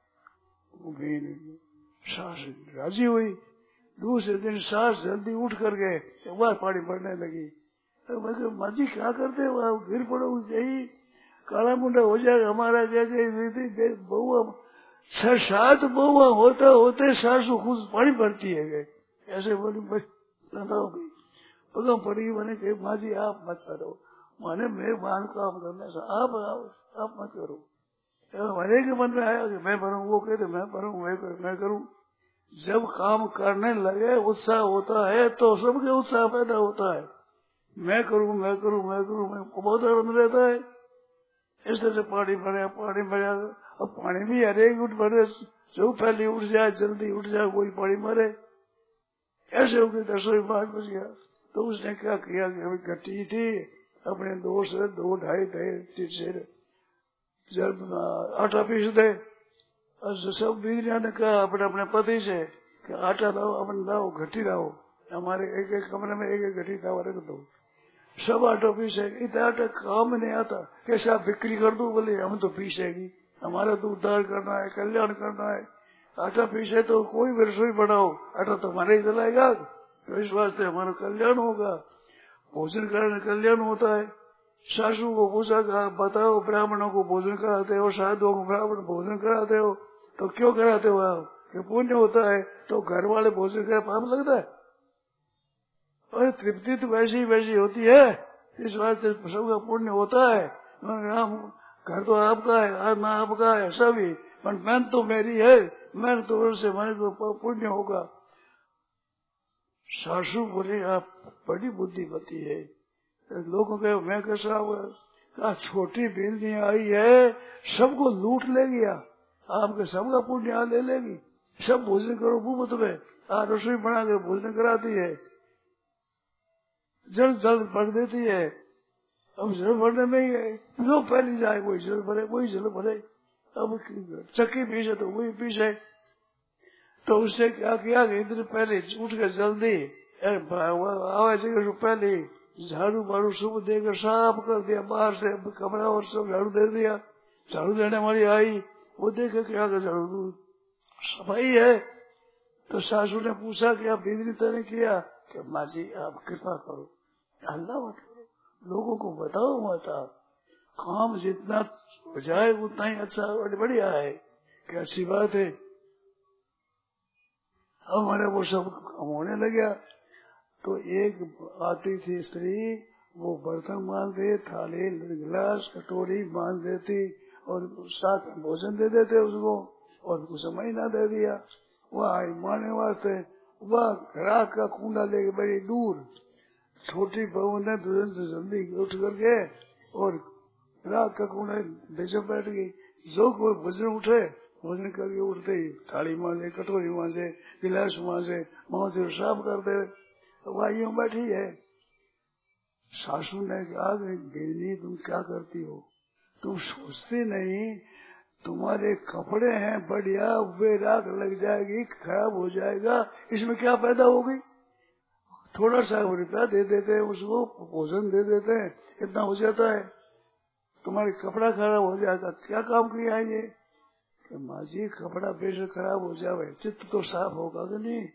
सास राजी हुई, दूसरे दिन सास जल्दी उठ करके एक बार पानी भरने लगी। तो मैं माँ जी क्या करते हो, आप गिर पड़ोगे यही काला मुंडा हो जाएगा हमारा। जैसे बहुआ छह सात बहुआ होते होते सासू खुद पानी भरती है गए, ऐसे बोली हो गई पगम पड़ी। मैंने कही माँ जी आप मत करो, माने मैं मान काम करने से आप आप मत करो। मेरे के मन में आया कि मैं भरूँ, वो कहते मैं भरूँ, मैं करूँ मैं करूँ। जब काम करने लगे उत्साह होता है तो सबके उत्साह पैदा होता है। मैं करूँ मैं करूँ मैं करूँ मैं बहुत आनंद रहता है। इस तरह से पानी भरे पानी भरे, अब पानी भी हर एक उठ भरे, जो पहले उठ जाए जल्दी उठ जाए कोई पानी मरे। ऐसे हो गए रसोई पाँच बज गया। तो उसने क्या किया कि अभी गट्टी थी अपने दो से दो ढाई ढाई से जब आटा पीस दे, सब बीवियों ने कहा अपने अपने पति से कि आटा लाओ, अपन लाओ, घटी लाओ, हमारे एक एक कमरे में एक एक घटी था रख दो। सब आटा पीसे, इतना आटा काम नहीं आता, कैसे आप बिक्री कर दो, बोले हम तो पीसेगी, हमारा तो उद्धार करना है, कल्याण करना है। आटा पीसे तो कोई भी रसोई बनाओ, आटा तो हमारे ही चलाएगा, तो इस वास्ते हमारा कल्याण होगा, भोजन करने कल्याण होता है। सासू को पूछा, बताओ ब्राह्मणों को भोजन कराते हो, साधुओं को ब्राह्मण भोजन कराते हो, तो क्यों कराते हो आप, कि पुण्य होता है, तो घर वाले भोजन का पाप लगता है। और तृप्ति तो वैसी ही वैसी होती है, इस वास्ते सबका पुण्य होता है। घर तो आपका है, आत्मा आपका है सभी, पर मेहनत तो मेरी है, मेहनत तो से मेरे को पुण्य होगा। सासू बोले आप बड़ी बुद्धिमती है। लोगों के मैं कैसा हुआ, छोटी बिल्ली आई है सबको लूट ले गया, आपके सबका पुण्य यहाँ ले लेगी, सब भोजन करो मुफ्त में, आ रसोई बना के भोजन कराती है, जल जल भर देती है। अब जल भरने में ही जो पहली जाए वही जल भरे, वही जल भरे। अब चक्की पीछे तो वही पीछे। तो उससे क्या किया कि इधर पहले उठ के जल्दी आवाज पहले झाड़ू बाड़ू सब देकर साफ कर दिया, बाहर से कमरा और सब झाड़ू दे दिया। झाड़ू देने वाली आई, वो देखे क्या झाड़ू सफाई है। तो सासू ने पूछा कि आप बिजली तरह किया, कि माँ जी आप कृपा करो, हल्ला मत करो, लोगों को बताओ मत, आप काम जितना हो जाए उतना ही अच्छा और बढ़िया है, क्या अच्छी बात है। अब हमारे वो सब काम होने लगा तो एक आती थी स्त्री, वो बर्तन मान दे, थाली गिलास कटोरी मान देती और साथ में भोजन दे देते उसको, और कुछ समय ना दे दिया। वह आई मारने वास्ते, वह ग्राहक का कुंडा लेके बड़ी दूर, छोटी बहू ने तुरंत से जल्दी उठ करके और ग्राहक का कुंडा बेचे बैठ गई। जो कोई भोजन उठे, भोजन करके उठते ही थाली मांजे, कटोरी मांजे, गिलास मांजे, मांजे साफ कर दे। वह यूं बैठी है। सासू ने कहा, बेनी तुम क्या करती हो, तुम सोचती नहीं तुम्हारे कपड़े हैं बढ़िया, वे राख लग जाएगी, खराब हो जाएगा, इसमें क्या पैदा होगी। थोड़ा सा रुपया दे देते हैं उसको, भोजन दे देते हैं, इतना हो जाता है, तुम्हारे कपड़ा खराब हो जाएगा, क्या काम किया है ये। कि माँ जी कपड़ा बेशक खराब हो जाए, चित्त तो साफ होगा कि नहीं।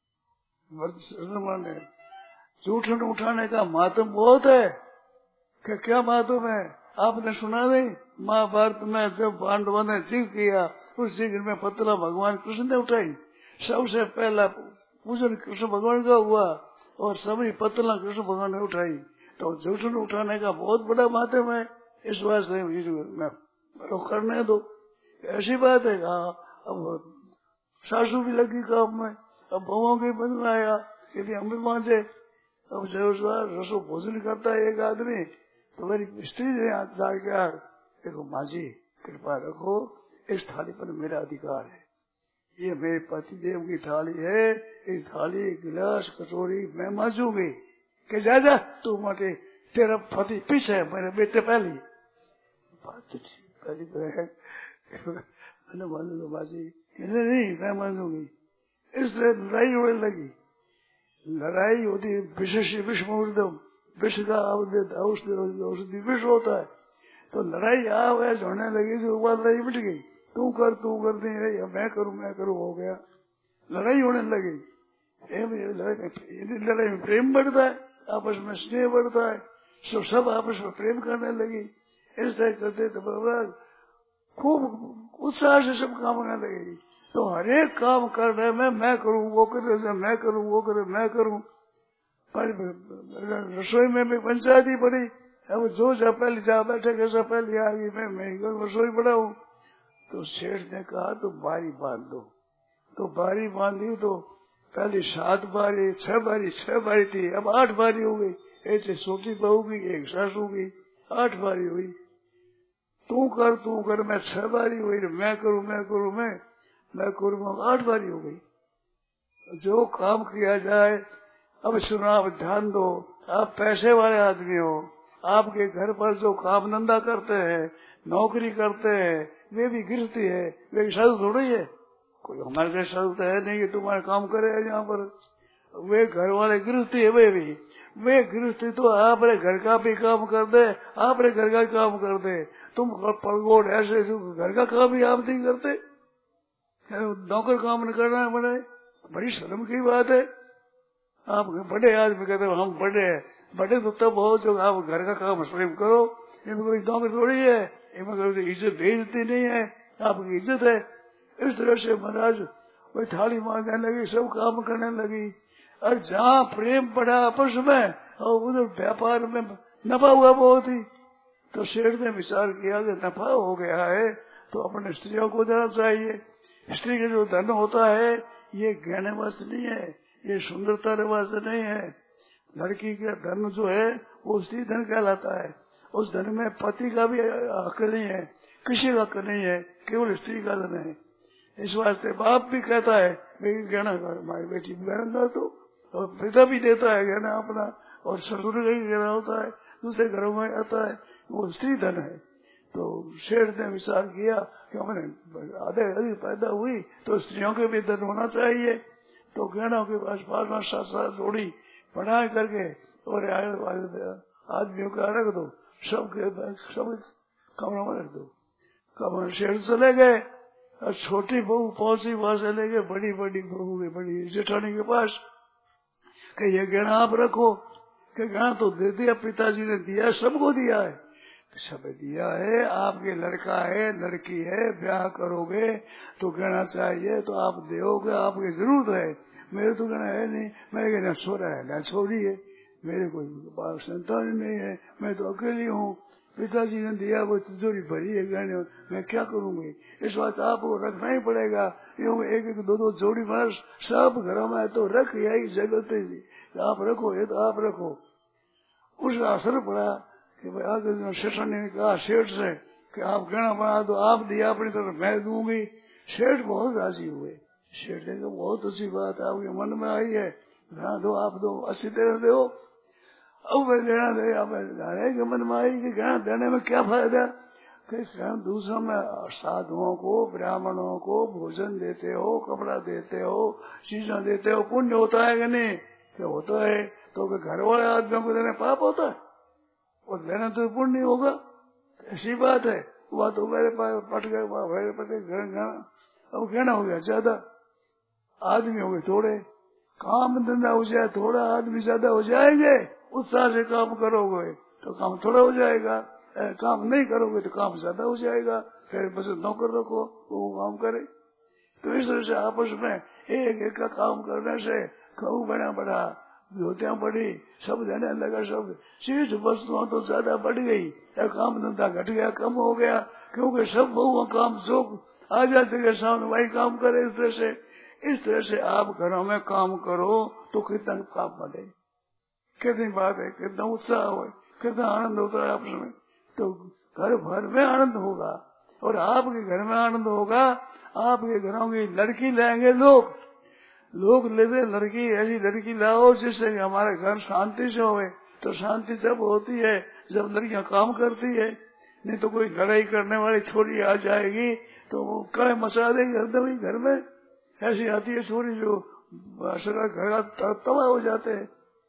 ने जूठन उठाने का मातम बहुत है। क्या क्या मातम है आपने सुना नहीं। महाभारत में जब पांडवों ने जिग किया, उस जिग में पतला भगवान कृष्ण ने उठाई। सबसे पहला पूजन कृष्ण भगवान का हुआ और सभी पतला कृष्ण भगवान ने उठाई। तो जूठन उठाने का बहुत बड़ा मातम है। इस वास्ते में करने दो, ऐसी बात है। हाँ, अब सासू भी लगी काम में, अब बहुओं के बन आया, यदि हम भी मांझे। अब जब रसो भोजन करता है एक आदमी, तो मेरी स्त्री ने जाकर देखो माँ जी कृपा रखो, इस थाली पर मेरा अधिकार है, ये मेरे पति देव की थाली है, इस थाली गिलास कटोरी मैं मांजूंगी। कि जा जा तू माटे, तेरा पति पीछे है, मेरे बेटे पहली बात तो पहली तो है। मैंने मालूम तो माँ जी नहीं मैं मांजूंगी। इसलिए लड़ाई होने लगी। लड़ाई होती विशेष विषम ऊर्धम, विष का औषधि विष होता है। तो लड़ाई आ जोड़ने लगी, जो बात लड़ाई मिट गई। तू कर तू कर नहीं रही, मैं करूं मैं करूं, हो गया, लड़ाई होने लगी। लड़ाई में प्रेम बढ़ता है, आपस में स्नेह बढ़ता है, सब सब आपस में प्रेम करने लगी। इस तरह करते तो खूब उत्साह से सब काम करने लगेगी। तो हरेक काम करने में मैं करूं वो करे, मैं करूं वो करे, मैं करूं। पर रसोई में भी पंचायती पड़ी। अब जो जा पहले जा बैठे कैसा पहले आ गई, मैं मैं रसोई बढ़ाऊं। तो सेठ ने कहा तो बारी बांध दो। तो बारी बांधी तो पहले सात बारी, छह बारी छह बारी थी, अब आठ बारी हो गई। ऐसे छोटी बहू की, एक सासू की, आठ बारी हुई। तू कर तू कर, मैं छह बारी हुई, मैं करूं मैं करूं मैं मैं करूं, आठ बारी हो गई। जो काम किया जाए, अब सुनो, आप ध्यान दो, आप पैसे वाले आदमी हो, आपके घर पर जो काम धंधा करते हैं, नौकरी करते हैं, वे भी गिरती है, वे साधु थोड़ी है। कोई हमारे से साधु तो है नहीं कि तुम्हारे काम करे यहाँ पर। वे घर वाले गृहस्थी है, वे भी वे गृहस्थी तो आपने घर का भी काम कर दे, आपने घर का काम कर दे। तुम परगोड़ ऐसे घर का काम भी आप नहीं करते, नौकर काम नहीं करना है, बड़े बड़ी शर्म की बात है। आप बड़े आदमी कहते हो हम बड़े हैं, बड़े तो तब हो जब आप घर का काम स्वयं करो। इनमें कोई नौकर थोड़ी है, इनमें कोई इज्जत भेजती नहीं है, आपकी इज्जत है। इस तरह से महाराज वही थाली मांगने लगी, सब काम करने लगी। और जहाँ प्रेम पड़ा आपस में और उधर व्यापार में नफा हुआ बहुत ही। तो शेठ ने विचार किया कि नफा हो गया है तो अपने स्त्रियों को देना चाहिए। स्त्री का जो धन होता है ये गहने वास्ते नहीं है, ये सुंदरता वास्ते नहीं है। लड़की का धन जो है वो स्त्री धन कहलाता है। उस धन में पति का भी हक नहीं है, किसी का हक नहीं है, केवल स्त्री का धन है। इस वास्ते बाप भी कहता है गहना हमारी बेटी गहना दो, और पिता भी देता है गहना अपना, और ससुर का ही गहना होता है, दूसरे घरों में आता है, वो स्त्री धन है। तो शेठ ने विचार किया कि हमने आधे अधिक पैदा हुई तो स्त्रियों के भी धन होना चाहिए। तो गहनों के पास पांच पांच सात सात जोड़ी बना करके और आदमियों का रख दो, सबके सब कमरों में रख दो। कमर शेठ चले गए और छोटी बहू पहुंची, वहां से ले गए बड़ी बड़ी बहू के बड़ी जेठानी के पास कि ये गहना आप रखो। कि गहना तो दे दिया, पिताजी ने दिया, सबको दिया है, सब दिया है, आपके लड़का है लड़की है, ब्याह करोगे तो कहना चाहिए तो आप दोगे, आपकी जरूरत है। मेरे तो कहना है नहीं, मेरे कहना छोरा है ना छोरी है, मेरे कोई बाप संतान नहीं है, मैं तो अकेली हूँ, पिताजी ने दिया वो तिजोरी भरी है गहने, मैं क्या करूंगी। इस बात आपको रखना ही पड़ेगा, यूँ एक एक दो दो जोड़ी मार सब घरों में तो रख, यही जगत है, आप रखो, ये तो आप रखो। उसका असर पड़ा कि भाई आगे सेठ ने कहा सेठ से कि आप गहना बना दो, आप दिया अपनी तरफ मैं दूंगी। सेठ बहुत राजी हुए। सेठ ने कहा बहुत अच्छी बात आपके मन में आई है, गहना दो, आप दो, अच्छी तरह दो। अब वे गहना दे, आप के मन में आई कि गहना देने में क्या फायदा, कि दूसरों में साधुओं को ब्राह्मणों को भोजन देते हो, कपड़ा देते हो, चीजें देते हो, पुण्य होता है कि नहीं, क्या होता है। तो घर वाले आदमियों को देने पाप होता है, और लेना तो पुण्य होगा, ऐसी बात है। वह तो मेरे पास पट गए, मेरे पटे गहना, अब गहना हो गया ज्यादा, आदमी हो गए थोड़े, काम धंधा हो जाए थोड़ा, आदमी ज्यादा हो जाएंगे, उत्साह से काम करोगे तो काम थोड़ा हो जाएगा, काम नहीं करोगे तो काम ज्यादा हो जाएगा, फिर बस नौकर रखो वो काम करे। तो इस तरह से आपस में एक एक का काम करने से कहूँ बना बढ़ा, धोतियां बढ़ी, सब देने लगा, सब चीज वस्तुओं तो ज्यादा बढ़ गई, या काम धंधा घट गया, कम हो गया, क्योंकि सब बहु काम शोक आ जाते के सामने वही काम करे। इस तरह से इस तरह से आप घरों में काम करो तो कितना पाप बढ़े, कितनी बात है, कितना उत्साह हो, कितना आनंद होता है आपस में। तो घर भर में आनंद होगा, और आपके घर में आनंद होगा। आपके घरों की लड़की लाएंगे लोग, लोग लेते लड़की, ऐसी लड़की लाओ जिससे हमारे घर शांति से होए। तो शांति जब होती है जब लड़कियां काम करती है, नहीं तो कोई लड़ाई करने वाली छोरी आ जाएगी तो वो कड़े मचा देगी हरदम ही घर में। ऐसी आती है छोरी जो सारा घर तबाह हो जाते हैं।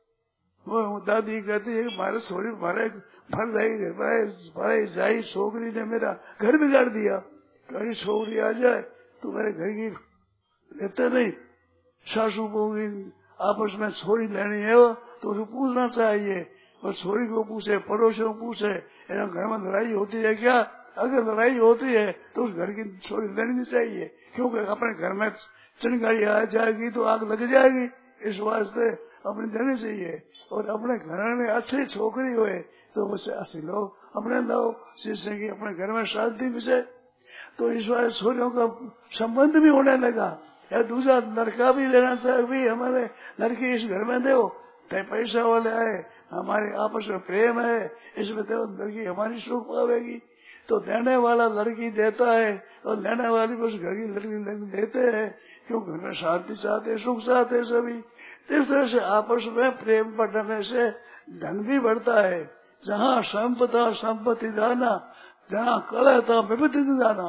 वो दादी कहती है मारे छोरी मारे भर जाएगी घर जाई, छोकरी ने मेरा घर बिगाड़ दिया। कहीं छोकरी आ जाए तो मेरे घर की लेते नहीं, सासू को आपस में छोरी लेनी है तो उसको पूछना चाहिए, और छोरी को पूछे, पड़ोसियों को पूछे, घर में लड़ाई होती है क्या। अगर लड़ाई होती है तो उस घर की छोरी लेनी नहीं चाहिए, क्योंकि अपने घर में चिंगारी आ जाएगी तो आग लग जाएगी। इस वास्ते अपने देनी चाहिए, और अपने घर में अच्छी छोकरी हुए तो उससे अच्छी लोग अपने लो, जिससे कि अपने घर में शांति मिले। तो इस बार छोरियों का संबंध भी होने लगा, या दूसरा लड़का भी लेना चाहिए, भी हमारे लड़की इस घर में दो, चाहे पैसा वाले आए, हमारे आपस में प्रेम है, इसमें दो, लड़की हमारी सुख पावेगी। तो देने वाला लड़की देता है और लेने वाली उस घर की लड़की देते हैं, क्यों घर में शांति चाहते, सुख चाहते सभी। इस तरह से आपस में प्रेम बढ़ने से धन भी बढ़ता है। जहाँ संपदा संपत्ति दाना, जहाँ कला था विपत्ति दाना,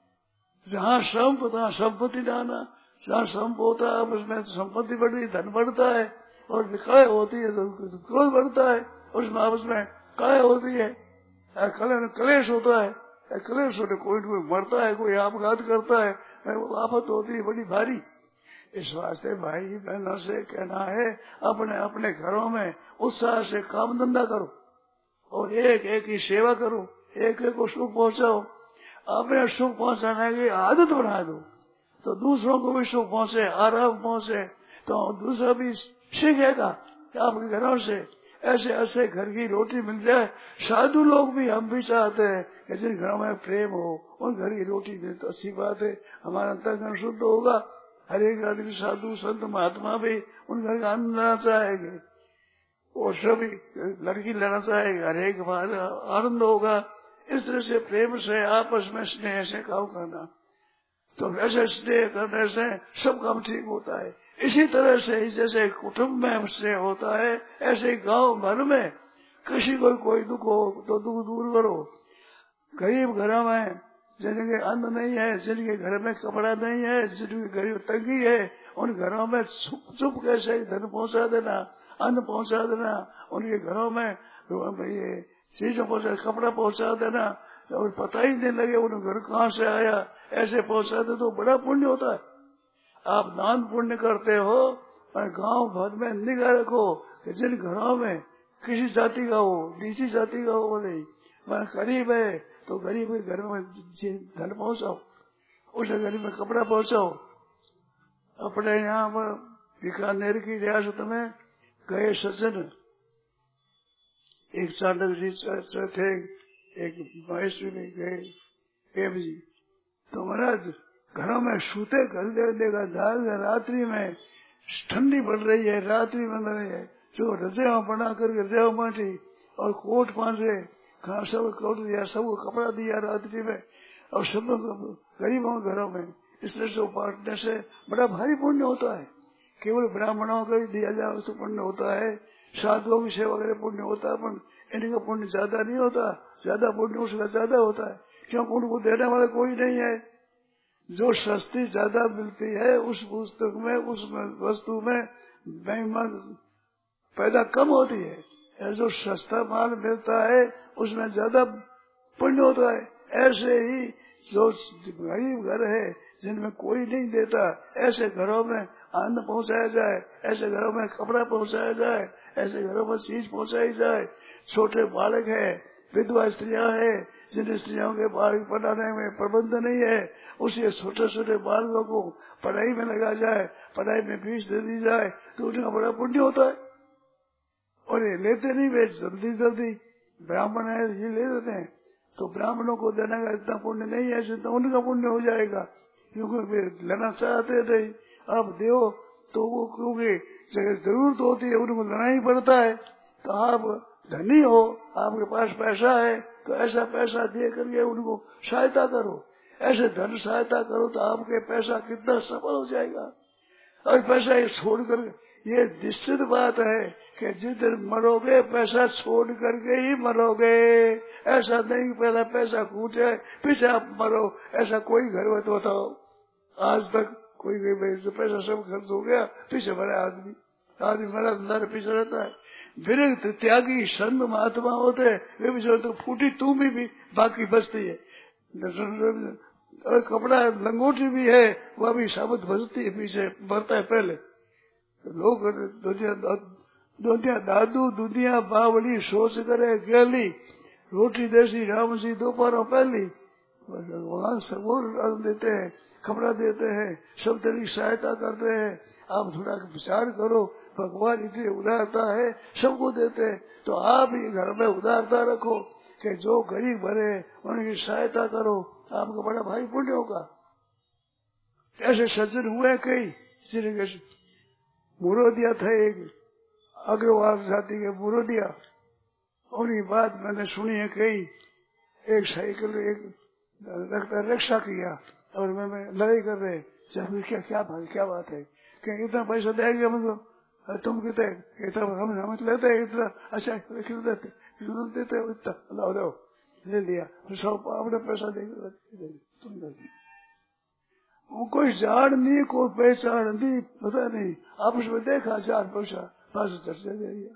जहाँ संपदा संपत्ति दाना, जहाँ संप होता है उसमें संपत्ति बढ़ती, धन बढ़ता है, और कला होती है तो क्रोध बढ़ता है, उसमें आपस में कला होती है, कलेश होता है, कलेश होते कोई कोई मरता है, कोई आपघात करता है, आफत होती है बड़ी भारी। इस वास्ते भाई बहनों से कहना है अपने अपने घरों में उत्साह से काम धंधा करो, और एक एक की सेवा करो, एक एक को सुख पहुंचाओ। अपने सुख पहुंचाने की आदत बना दो तो दूसरों को भी सुख पहुंचे, आराम पहुंचे, तो दूसरा भी सीखेगा आपके घरों से। ऐसे ऐसे घर की रोटी मिल जाए। साधु लोग भी हम भी चाहते हैं कि जिन घरों में प्रेम हो उन घर की रोटी मिले तो अच्छी बात है, हमारा अंतर्गण शुद्ध होगा। हर एक आदमी साधु संत महात्मा भी उन घर का आनंद लेना चाहेंगे, और सभी लड़की लेना चाहेंगे, हर एक बार आनंद होगा। इस तरह से प्रेम से आपस में स्नेह से काम करना, तो वैसे स्नेह करने से सब काम ठीक होता है। इसी तरह से जैसे कुटुंब में स्नेह होता है, ऐसे गांव भर में किसी को कोई दुख हो तो दुख दूर करो। गरीब घरों में जिनके अन्न नहीं है, जिनके घर में कपड़ा नहीं है, जिनकी गरीब तंगी है, उन घरों में चुप चुप कैसे धन पहुंचा देना, अन्न पहुंचा देना, उनके घरों में ये चीजों पहुंचा, कपड़ा पहुंचा देना, और पता ही नहीं लगे उन घर कहाँ से आया, ऐसे पहुंचा दे तो बड़ा पुण्य होता है। आप दान पुण्य करते हो, और गांव भर में निगाह रखो कि जिन घरों में किसी जाति का हो, नीची जाति का हो नहीं, वह गरीब है तो गरीब के घर में धन पहुंचाओ, उस गरीब में कपड़ा पहुंचाओ। अपने यहाँ पर बीकानेर की रियासत में गए सज्जन, एक चांडक जी थे, एक महेश्वरी में गए एम जी, तो महाराज घरों में सूते घर देखा रात्रि में ठंडी पड़ रही है, रात्रि बन रही है, जो रजाओं बना करके रजाओं बांटी और कोट पांचे कहा सब कोट दिया, सबको कपड़ा दिया रात्रि में, और सब गरीबों के घरों में। इसलिए जो बांटने से बड़ा भारी पुण्य होता है। केवल ब्राह्मणों को दिया जाए उससे पुण्य होता है, साधुओं की सेवा करे पुण्य होता है, पर इनका पुण्य ज्यादा नहीं होता, ज्यादा पुण्य उसका ज्यादा होता है, क्योंकि उनको देने वाला कोई नहीं है। जो सस्ती ज्यादा मिलती है उस पुस्तक में, उस वस्तु में महिमा पैदा कम होती है, जो सस्ता माल मिलता है उसमें ज्यादा पुण्य होता है। ऐसे ही जो गरीब घर है जिनमें कोई नहीं देता, ऐसे घरों में अन्न पहुंचाया जाए, ऐसे घरों में कपड़ा पहुंचाया जाए, ऐसे घरों में चीज पहुंचाई जाए। छोटे बालक है, विधवा स्त्रियां है, जिन स्त्रियों के बालक पढ़ाने में प्रबंध नहीं है, उसे छोटे छोटे बालकों को पढ़ाई में लगा जाए, पढ़ाई में फीस दे दी जाए, तो उनका बड़ा पुण्य होता है। और ये लेते नहीं वे जल्दी जल्दी, ब्राह्मण है ये ले लेते हैं, तो ब्राह्मणों को देने का इतना पुण्य नहीं है, तो उनका पुण्य हो जाएगा, क्योंकि वे लेना चाहते थे। अब दो तो वो क्योंकि जरूरत होती है उनको लेना ही पड़ता है। तो आप धनी हो, आपके पास पैसा है, तो ऐसा पैसा दे करके उनको सहायता करो, ऐसे धन सहायता करो तो आपके पैसा कितना सफल हो जाएगा। और पैसा ये छोड़ कर, ये निश्चित बात है कि जिस दिन मरोगे पैसा छोड़ करके ही मरोगे। ऐसा नहीं पहला पैसा कूटे पीछे आप मरो, ऐसा कोई घर में तो बताओ आज तक कोई गई पैसा सब खर्च हो गया, पीछे मरा आदमी, आदमी मरा अंदर पीछे रहता है। विरक्त त्यागी संत महात्मा होते वे भी तो फूटी तू भी, भी बाकी बचती है। और कपड़ा लंगोटी भी है, वह भी साबुत बचती है, पीछे भरता है पहले। लोग दुनिया दुनिया दादू दुनिया बावली सोच करे गेली, रोटी देसी राम जी दोपहरों पहली, वहाँ सब देते हैं, कपड़ा देते हैं, सब तरह की सहायता करते हैं। आप थोड़ा विचार करो, भगवान इतनी उदारता है, सबको देते हैं, तो आप ही घर में उदारता रखो कि जो गरीब भरे उनकी सहायता करो, आपका बड़ा भाई पुण्य होगा। ऐसे सज्जन हुए कई, जिनके मुरोदिया था, एक अग्रवाल जाति के मुरोदिया, उनकी बात मैंने सुनी है कई। एक साइकिल एक रक्षा किया और मैं, मैं लड़ाई कर रहे, जब क्या क्या बात क्या बात है कि इतना पैसा देंगे मतलब तुम कहते इतना हम हम लेते इतना, अच्छा क्यों देते क्यों देते इतना, लो लो ले लिया, सब अपने पैसा देंगे तुम दे। वो कोई जान नहीं, कोई पहचान नहीं, पता नहीं, आपस में देखा जान पैसा बस चर्चा दे दिया।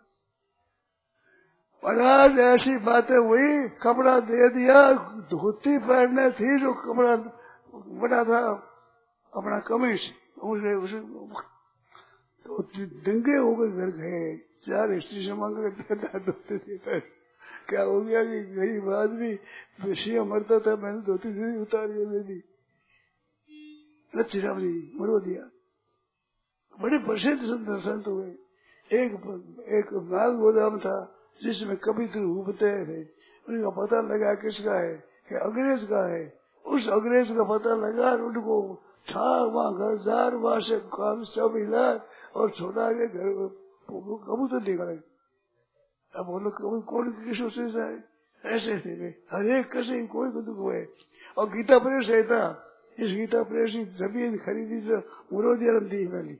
महाराज ऐसी बातें हुई, कपड़ा दे दिया, धोती पहनने थी जो कपड़ा बड़ा था अपना कमीज, उसे उसे तो दंगे हो गए, घर गए चार स्त्री से मांग धोते थे। क्या हो गया कि गरीब आदमी बेसिया मरता था, मैंने धोती थी उतारी दे दी, लच्छी राम जी मरो दिया। बड़े प्रसिद्ध संत हुए। एक एक नाग गोदाम था जिसमें कभी तो उगते थे, उनका पता लगा किसका है कि अंग्रेज का है। उस अंग्रेज का पता लगा और उनको था वहाँ घर जार, वहां से काम सब हिला और छोड़ा के घर कबूतर निकले। अब बोलो कभी कौन किस से जाए, ऐसे थे वे, हर एक कैसे कोई दुख हुए। और गीता प्रेस है था, इस गीता प्रेस की जमीन खरीदी तो मुरोदिया दी मैंने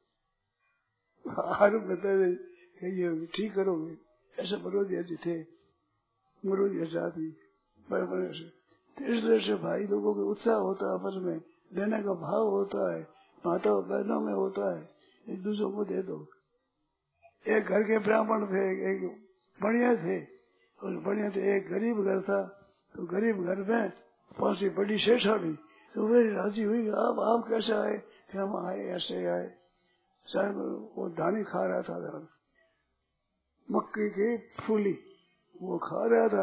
आरोप बताए ठीक करोगे, ऐसे मुरोदिया जी थे, मुरोदिया जाति बड़े बड़े से। इसलिए से भाई लोगों के उत्साह होता है, आपस में देने का भाव होता है, माता बहनों में होता है, एक दूसरे को दे दो। एक घर के ब्राह्मण थे, एक बढ़िया थे, और बढ़िया थे, एक गरीब घर था, तो गरीब घर में पांच बड़ी सेठानी, तो वे राजी हुई, आप आप कैसे आए, कि हम आए ऐसे आए। चाहे वो दानी खा रहा था, मक्के की फूली वो खा रहा था,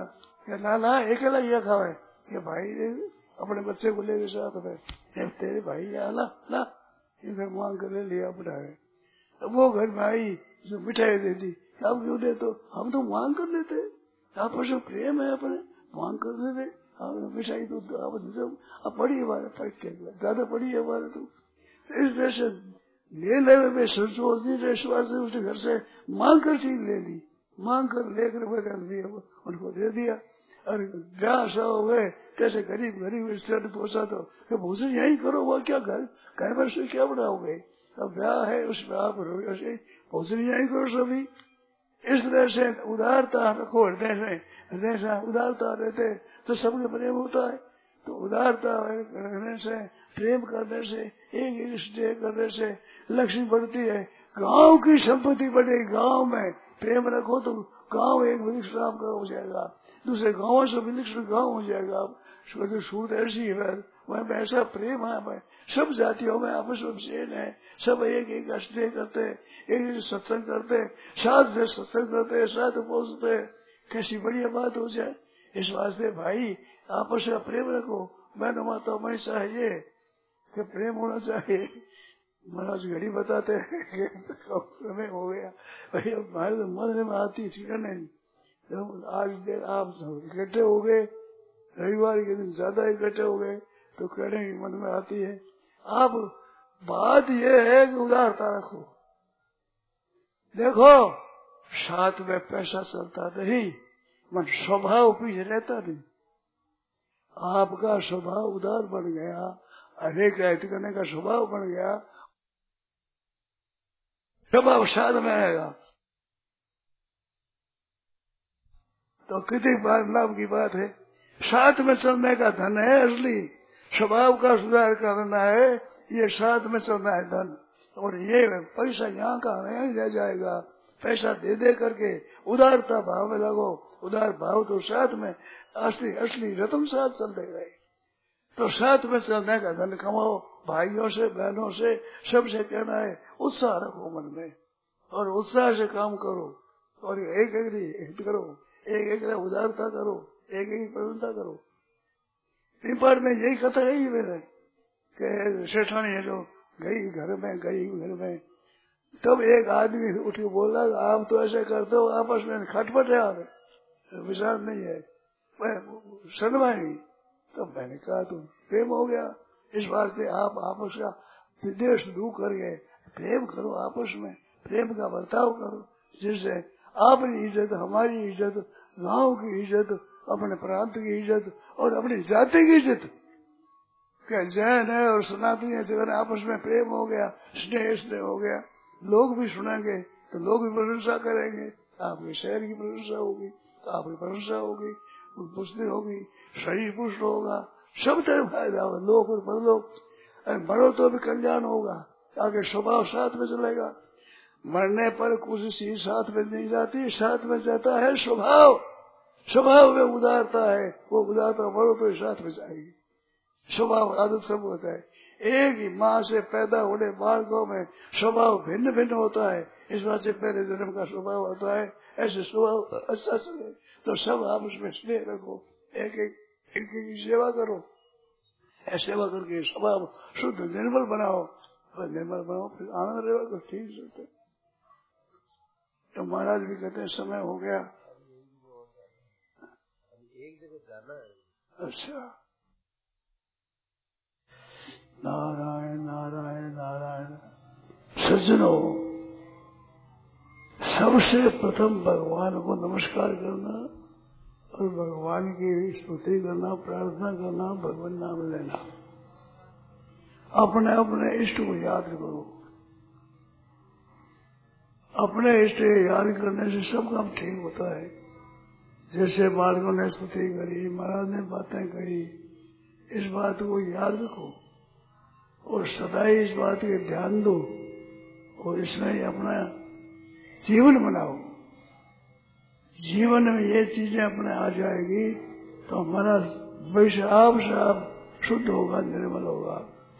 कि लाला अकेला ये खावे कि भाई अपने बच्चे को ले साथ में तेरे भाई ला ला इधर मांग कर ले लिया बढ़ाए। अब वो घर में आई जो मिठाई दे दी, आप क्यों दे? तो हम तो मांग कर लेते, आपस में प्रेम है अपने, मांग कर लेते मिठाई तो अब पड़ी हमारे पढ़ के ज्यादा पड़ी है हमारे तो इस तरह से ले ले में सोचो देशवासी उसके घर से मांग कर चीज ले ली, मांग कर लेकर दिया उनको दे दिया। और ब्याह सा हो गए कैसे गरीब गरीब रिश्तेदार पहुंचा तो भोजन यही करो, वो क्या घर घर पर से क्या बनाओगे? अब ब्याह है उसमें आप भोजन यही करो सभी। इस तरह से उदारता रखो हृदय में, हृदय से उदारता रहते तो सबके प्रेम होता है। तो उदारता रहने से, प्रेम करने से, एक रिश्ते करने से लक्ष्मी बढ़ती है। गांव की संपत्ति बढ़ेगी। गांव में प्रेम रखो तो गांव एक विलक्षण का हो जाएगा, दूसरे गांवों से विलक्षण गांव हो जाएगा। सूरत ऐसी है, वह ऐसा प्रेम है, सब जातियों में आपस में चैन है, सब एक एक स्नेह करते, एक एक सत्संग करते, साथ से सत्संग करते, साथ पहुंचते, कैसी बढ़िया बात हो जाए। इस वास्ते भाई आपस में प्रेम रखो। बहन माता मैं चाहिए कि प्रेम होना चाहिए। महाराज घड़ी बताते हैं समय हो गया भाई, हमारे तो मन में आती ठीक नहीं। आज देर आप इकट्ठे हो गए, रविवार के दिन ज्यादा इकट्ठे हो गए तो कहने की मन में आती है। आप बात यह है कि उदारता रखो। देखो साथ में पैसा चलता नहीं, मन स्वभाव पीछे रहता नहीं। आपका स्वभाव उदार बन गया, अनेक ऐत करने का स्वभाव बन गया, स्वभाव साथ में आएगा तो कितनी बार लाभ की बात है। साथ में चलने का धन है असली, स्वभाव का सुधार करना है, ये साथ में चलना है धन। और ये पैसा यहाँ का नहीं रह जाएगा। पैसा दे दे करके उदारता भाव में लगो। उदार भाव तो साथ में असली असली रतन साथ चलते गए। तो साथ में चलने का धन कमाओ, भाइयों से बहनों से सबसे कहना है उत्साह रखो मन में और उत्साह से काम करो और एक एक हित करो, एक एक उदारता करो, एक एक प्रसन्नता करो। पीपल में यही कथा है ही मेरे कि सेठानी है जो गई घर में गई घर में तब एक आदमी उठ के बोला आप तो ऐसे करते हो, आपस में खटपट है, आप विचार नहीं है, शर्माएंगी। तब मैंने कहा तुम प्रेम हो गया। इस वास्ते आप आपस का विदेश दूर करके प्रेम करो, आपस में प्रेम का बर्ताव करो, जिससे आपकी इज्जत, हमारी इज्जत, गांव की इज्जत, अपने प्रांत की इज्जत और अपनी जाति की इज्जत। क्या जैन है और सनातनी है, जगह आपस में प्रेम हो गया, स्नेह स्नेह हो गया, लोग भी सुनेंगे तो लोग भी प्रशंसा करेंगे, आपके शहर की प्रशंसा होगी, आपकी प्रशंसा होगी, पुष्टि होगी, शरीर पुष्ट होगा, सब तरह फायदा होगा, लोग और परलोक। मरो तो भी कल्याण होगा, आगे स्वभाव साथ में चलेगा। मरने पर कुछ चीज साथ में नहीं जाती, साथ में जाता है स्वभाव। स्वभाव में उदारता है, वो उदारता मरो तो साथ में जाएगी। स्वभाव आदत सब होता है। एक ही माँ से पैदा होने बालकों में स्वभाव भिन्न भिन्न होता है। इस बात से पहले जन्म का स्वभाव होता है, ऐसे स्वभाव अच्छा चले तो सब आप उसमें स्नेह रखो, एक एक एक की सेवा करो, ऐसे सेवा करके स्वभाव शुद्ध निर्मल बनाओ, निर्मल बनाओ फिर आनंद रहेगा तो ठीक से। तो महाराज भी कहते हैं समय हो गया, एक जगह जाना है। अच्छा, नारायण नारायण नारायण। सज्जनों, सबसे प्रथम भगवान को नमस्कार करना और भगवान की स्तुति करना, प्रार्थना करना, भगवान नाम लेना। अपने अपने इष्ट को याद करो। अपने इष्ट याद करने से सब काम ठीक होता है। जैसे बालकों ने स्तुति करी, महाराज ने बातें कही, इस बात को याद रखो और सदा इस बात के ध्यान दो और इसमें अपना जीवन बनाओ। जीवन में ये चीजें अपने आ जाएगी तो हमारा भविष्य आप से आप शुद्ध होगा, निर्मल होगा।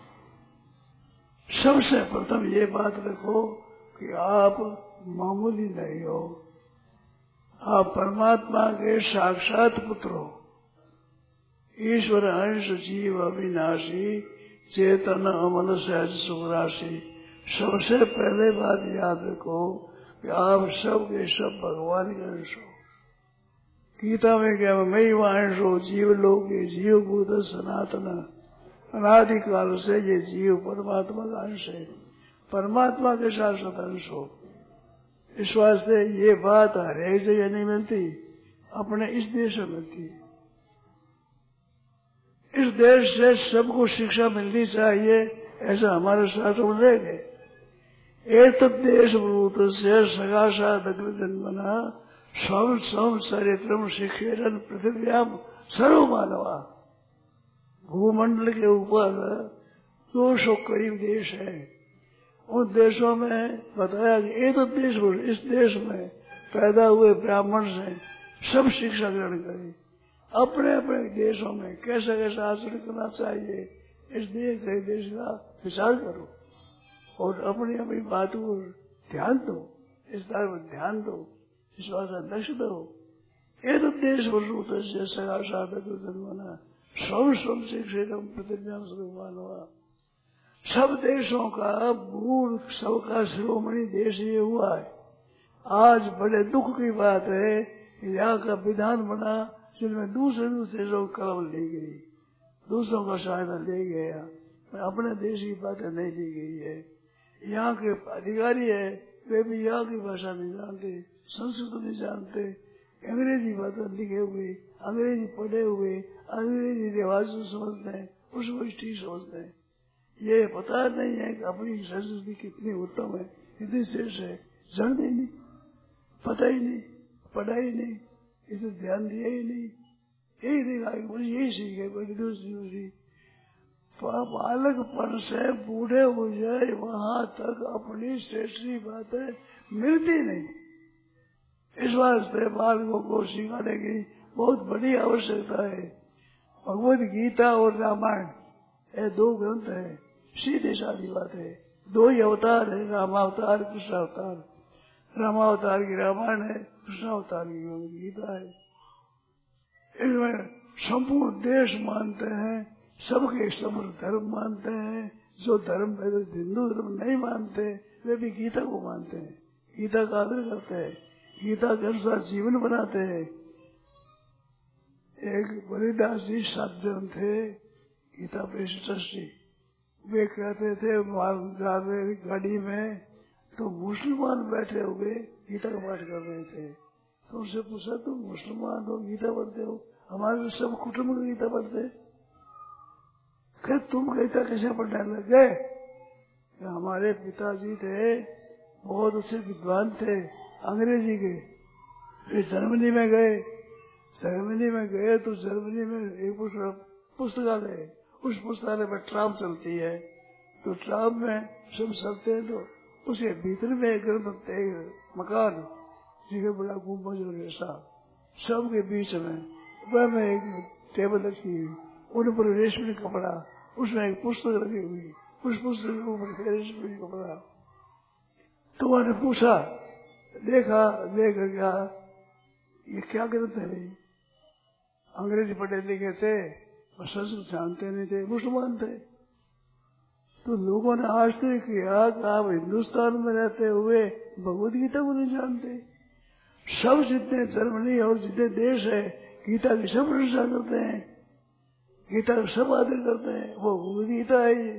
सबसे प्रथम ये बात रखो कि आप मामूली नहीं हो, आप परमात्मा के साक्षात पुत्र हो। ईश्वर अंश जीव अविनाशी चेतन अमल सहज सुराशि। सबसे पहले बात याद रखो कि आप सब के सब भगवान के अंश हो। गीता में क्या मैं ही अंश हो, जीव लोग ये जीव भूत सनातन अनादिकाल से ये जीव परमात्मा का अंश है, परमात्मा के शाश्वत अंश हो। इस वास्ते ये बात हर एक जगह नहीं मिलती, अपने इस देश में मिलती है। इस देश से सबको शिक्षा मिलनी चाहिए, ऐसा हमारे शास्त्र में देखे। एक देश भूत से सगासा दग्र जन्मना स्व स्व चरित्रम शिक्षेरन पृथ्व्याम सर्व मानवा। भूमंडल के ऊपर दो सौ करीब देश है। उन देशों में बताया कि एक देश, इस देश में पैदा हुए ब्राह्मण से सब शिक्षा ग्रहण करें। अपने अपने देशों में कैसा कैसा आचरण करना चाहिए, इस देश के देश का विचार करो और अपनी अपनी बात को ध्यान दो, इस बात पर ध्यान दो, इस बात का लक्ष्य दो। एक देश वसूत सगा साधक जन्मना सब सब शिक्षित प्रतिज्ञा हुआ। सब देशों का मूल सबका शिरोमणि देश ये हुआ है। आज बड़े दुख की बात है, यहाँ का विधान बना जिनमें दूसरे दूसरे लोग कलम ले गई, दूसरों का सहायता ले गया, अपने देश की बातें नहीं ली गई है। यहाँ के अधिकारी है वे भी यहाँ की भाषा नहीं जानते, संस्कृत नहीं जानते, अंग्रेजी बातें लिखे हुए, अंग्रेजी पढ़े हुए, अंग्रेजी रिवाज समझते हैं, उसको ठीक समझते हैं। ये पता नहीं है कि अपनी संस्कृति कितनी उत्तम है, कितनी श्रेष्ठ है, जानते ही नहीं, पता ही नहीं, पढ़ा ही नहीं, इसे ध्यान दिया ही नहीं। यही देखा मुझे यही सीखे कोई दूसरी बालकपन से बूढ़े हो जाए वहां तक अपनी श्रेष्ठ बातें मिलती नहीं। इस वास्ते बालकों को सिखाने की बहुत बड़ी आवश्यकता है। भगवद गीता और रामायण ये दो ग्रंथ है, सीधे साधी बात है। दो ही अवतार है, रामावतार कृष्ण अवतार। रामावतार की रामायण है, कृष्ण अवतार की गीता है। इसमें संपूर्ण देश मानते हैं, सबके सब धर्म मानते हैं। जो धर्म हिंदू धर्म नहीं मानते वे भी गीता को मानते हैं, गीता का आदर करते हैं, गीता के अनुसार जीवन बनाते हैं। एक बलिदास जी सात जन थे, गीता प्रेस ट्रस्टी। वे कहते थे गाड़ी में तो मुसलमान बैठे हुए गीता का पाठ कर रहे थे, तो उनसे पूछा तुम मुसलमान हो गीता पढ़ते हो, हमारे सब कुटुंब गीता पढ़ते, क्या तुम गीता कैसे पढ़ने लग गए? हमारे पिताजी थे बहुत अच्छे विद्वान थे अंग्रेजी के, वे जर्मनी में गए। जर्मनी में गए तो जर्मनी में एक पुस्तकालय, उस पुस्तकालय में ट्राम चलती है, तो ट्राम में सब चलते हैं, तो उसके भीतर में एक मकान जिसे बड़ा गुम्बज और ऐसा, सबके बीच में वह में एक टेबल रखी हुई, उन पर रेशमी कपड़ा, उसमें एक पुस्तक रखी हुई, उस पुस्तक के ऊपर रेशमी कपड़ा। तो मैंने पूछा, देखा देखा क्या ये क्या ग्रंथ है? अंग्रेजी पढ़े लिखे थे, संस्कृत जानते नहीं थे, मुसलमान थे। तो लोगों ने आश्चर्य किया कि आप हिंदुस्तान में रहते हुए भगवद गीता को नहीं जानते। सब जितने जर्मनी और जितने देश है गीता की सब प्रशंसा करते हैं, गीता का सब आदर करते हैं, वो भगवद गीता है। ये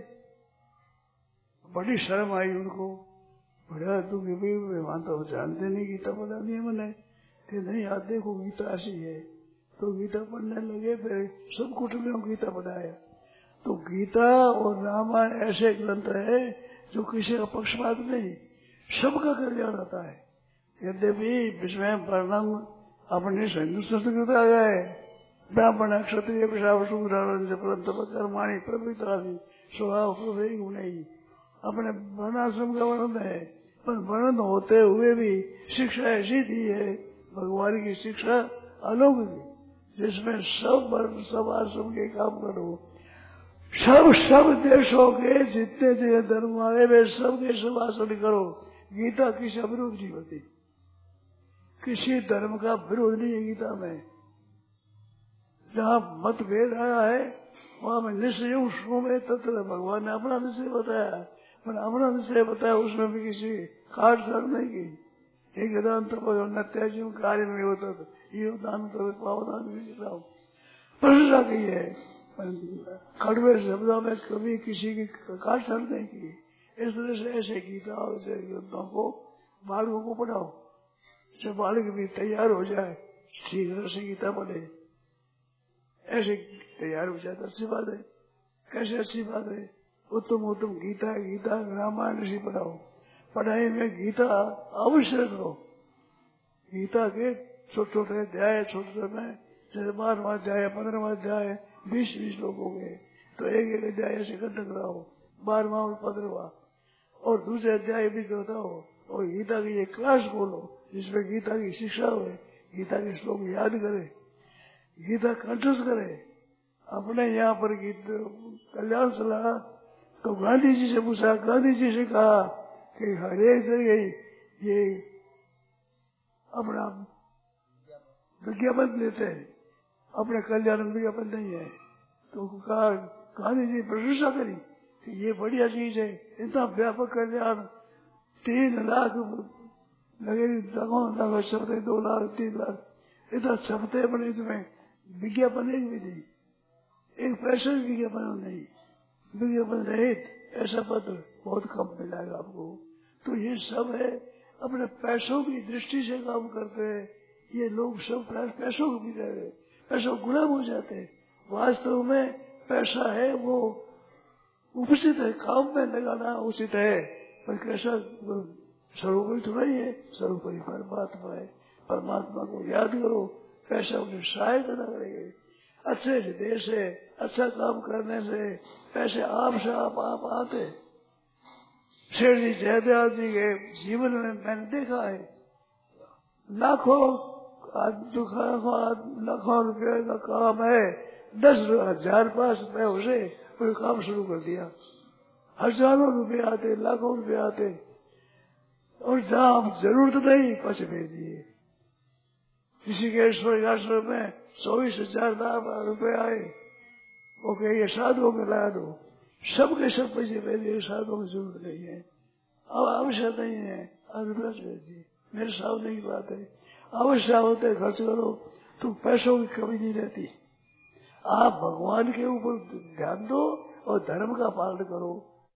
बड़ी शर्म आई उनको, बड़ा दुख भाई तो जानते नहीं, गीता पढ़ा नहीं मैंने, नहीं याद देखो गीता ऐसी है। तो गीता पढ़ने लगे, फिर सब कुटुंबियों को गीता पढ़ाया। तो गीता और रामायण ऐसे ग्रंथ है जो किसी का पक्षपात नहीं, सबका कल्याण होता है। यद्यपि इसमें वर्णन अपने हिंदू संस्कृत आ गए, ब्राह्मण क्षत्रिय कर्माणी प्रवृत्ति स्वभाव नहीं, अपने वर्णाश्रम का वर्णन है, पर वर्णन होते हुए भी शिक्षा ऐसी दी है भगवान की शिक्षा अलौकिक, जिसमें सब वर्ग सब आश्रम के काम करो। सब सब देशों के जितने जितने धर्म आए वे सबके सब आचरण करो। गीता किसी अविरुद्ध नहीं होती, किसी धर्म का विरोध नहीं है गीता में। जहाँ मतभेद आया है वहाँ में निश्चय उसको में तत्व भगवान ने अपना निश्चय बताया, मैंने अपना निश्चय बताया, उसमें भी किसी काट सर नहीं की। एक दान तो त्याजी कार्य में होता था, ये दान कर पावदान भी कराओ प्रशंसा की है, कड़वे शब्दों में कभी किसी की काट सर नहीं की। इस तरह से ऐसे गीता ऐसे ग्रंथों को बालकों को पढ़ाओ, जब बालक भी तैयार हो जाए ठीक तरह से गीता पढ़े, ऐसे तैयार हो जाए तो अच्छी बात है। कैसे अच्छी बात है? उत्तम उत्तम गीता गीता रामायण ऋषि पढ़ाओ, पढ़ाई में गीता अवश्य रखो। गीता के छोटे छोटे अध्याय, छोटे छोटे जैसे बारहवा अध्याय, पंद्रहवा अध्याय, बीस बीस लोग हो गए तो एक एक अध्याय ऐसे खत्म कराओ, बारहवा और पंद्रहवा, और दूसरे अध्याय भी बताओ, और गीता की एक क्लास खोलो जिसमें गीता की शिक्षा हो, गीता के श्लोक याद करे, गीता कंठस्थ करे। अपने यहाँ पर गीत कल्याण सलाह तो गांधी जी से पूछा, गांधी जी से कहा कि हर एक जगह ये अपना विज्ञापन लेते हैं, अपने कल्याण में विज्ञापन नहीं है। तो कहा गांधी जी प्रशंसा करी कि ये बढ़िया चीज है, इतना व्यापक कल्याण, तीन लाख लगे छपते, दो लाख तीन लाख इतना छपते, बने इसमें विज्ञापन एक भी नहीं, एक पैसे विज्ञापन नहीं, विज्ञापन रहित ऐसा पत्र बहुत कम मिलेगा आपको। तो ये सब है अपने पैसों की दृष्टि से काम करते हैं ये लोग, सब पैसों को भी रहे हैं, पैसों गुलाम हो जाते हैं। वास्तव में पैसा है वो उचित है, काम में लगाना उचित है, पर कैसा सर्वोपरि थोड़ा ही है, सर्वोपरि परमात्मा है। परमात्मा को याद करो, पैसा उन्हें सहायता करेंगे। अच्छे हृदय से अच्छा काम करने से पैसे आप से आप आप आते। शेर जी जयदयाल जी के जीवन में मैंने देखा है, लाखों लाखों रुपए का काम है, दस हजार पास रुपए उसे कोई काम शुरू कर दिया, हजारों रुपए आते, लाखों रुपए आते, और जहाँ जरूरत नहीं पैसे भेज दिए। किसी के ईश्वर आश्रम में चौबीस हजार रुपए आए, वो कहे ये साधुओं में लगा दो, सबके सब पैसे भेज दिए, साधुओं की जरूरत नहीं है, अब आवश्यक नहीं है, अब रुपया भेज दिए। मेरे सामने की बात है, आवश्यक होते खर्च करो तो पैसों की कमी नहीं रहती। आप भगवान के ऊपर ध्यान दो और धर्म का पालन करो,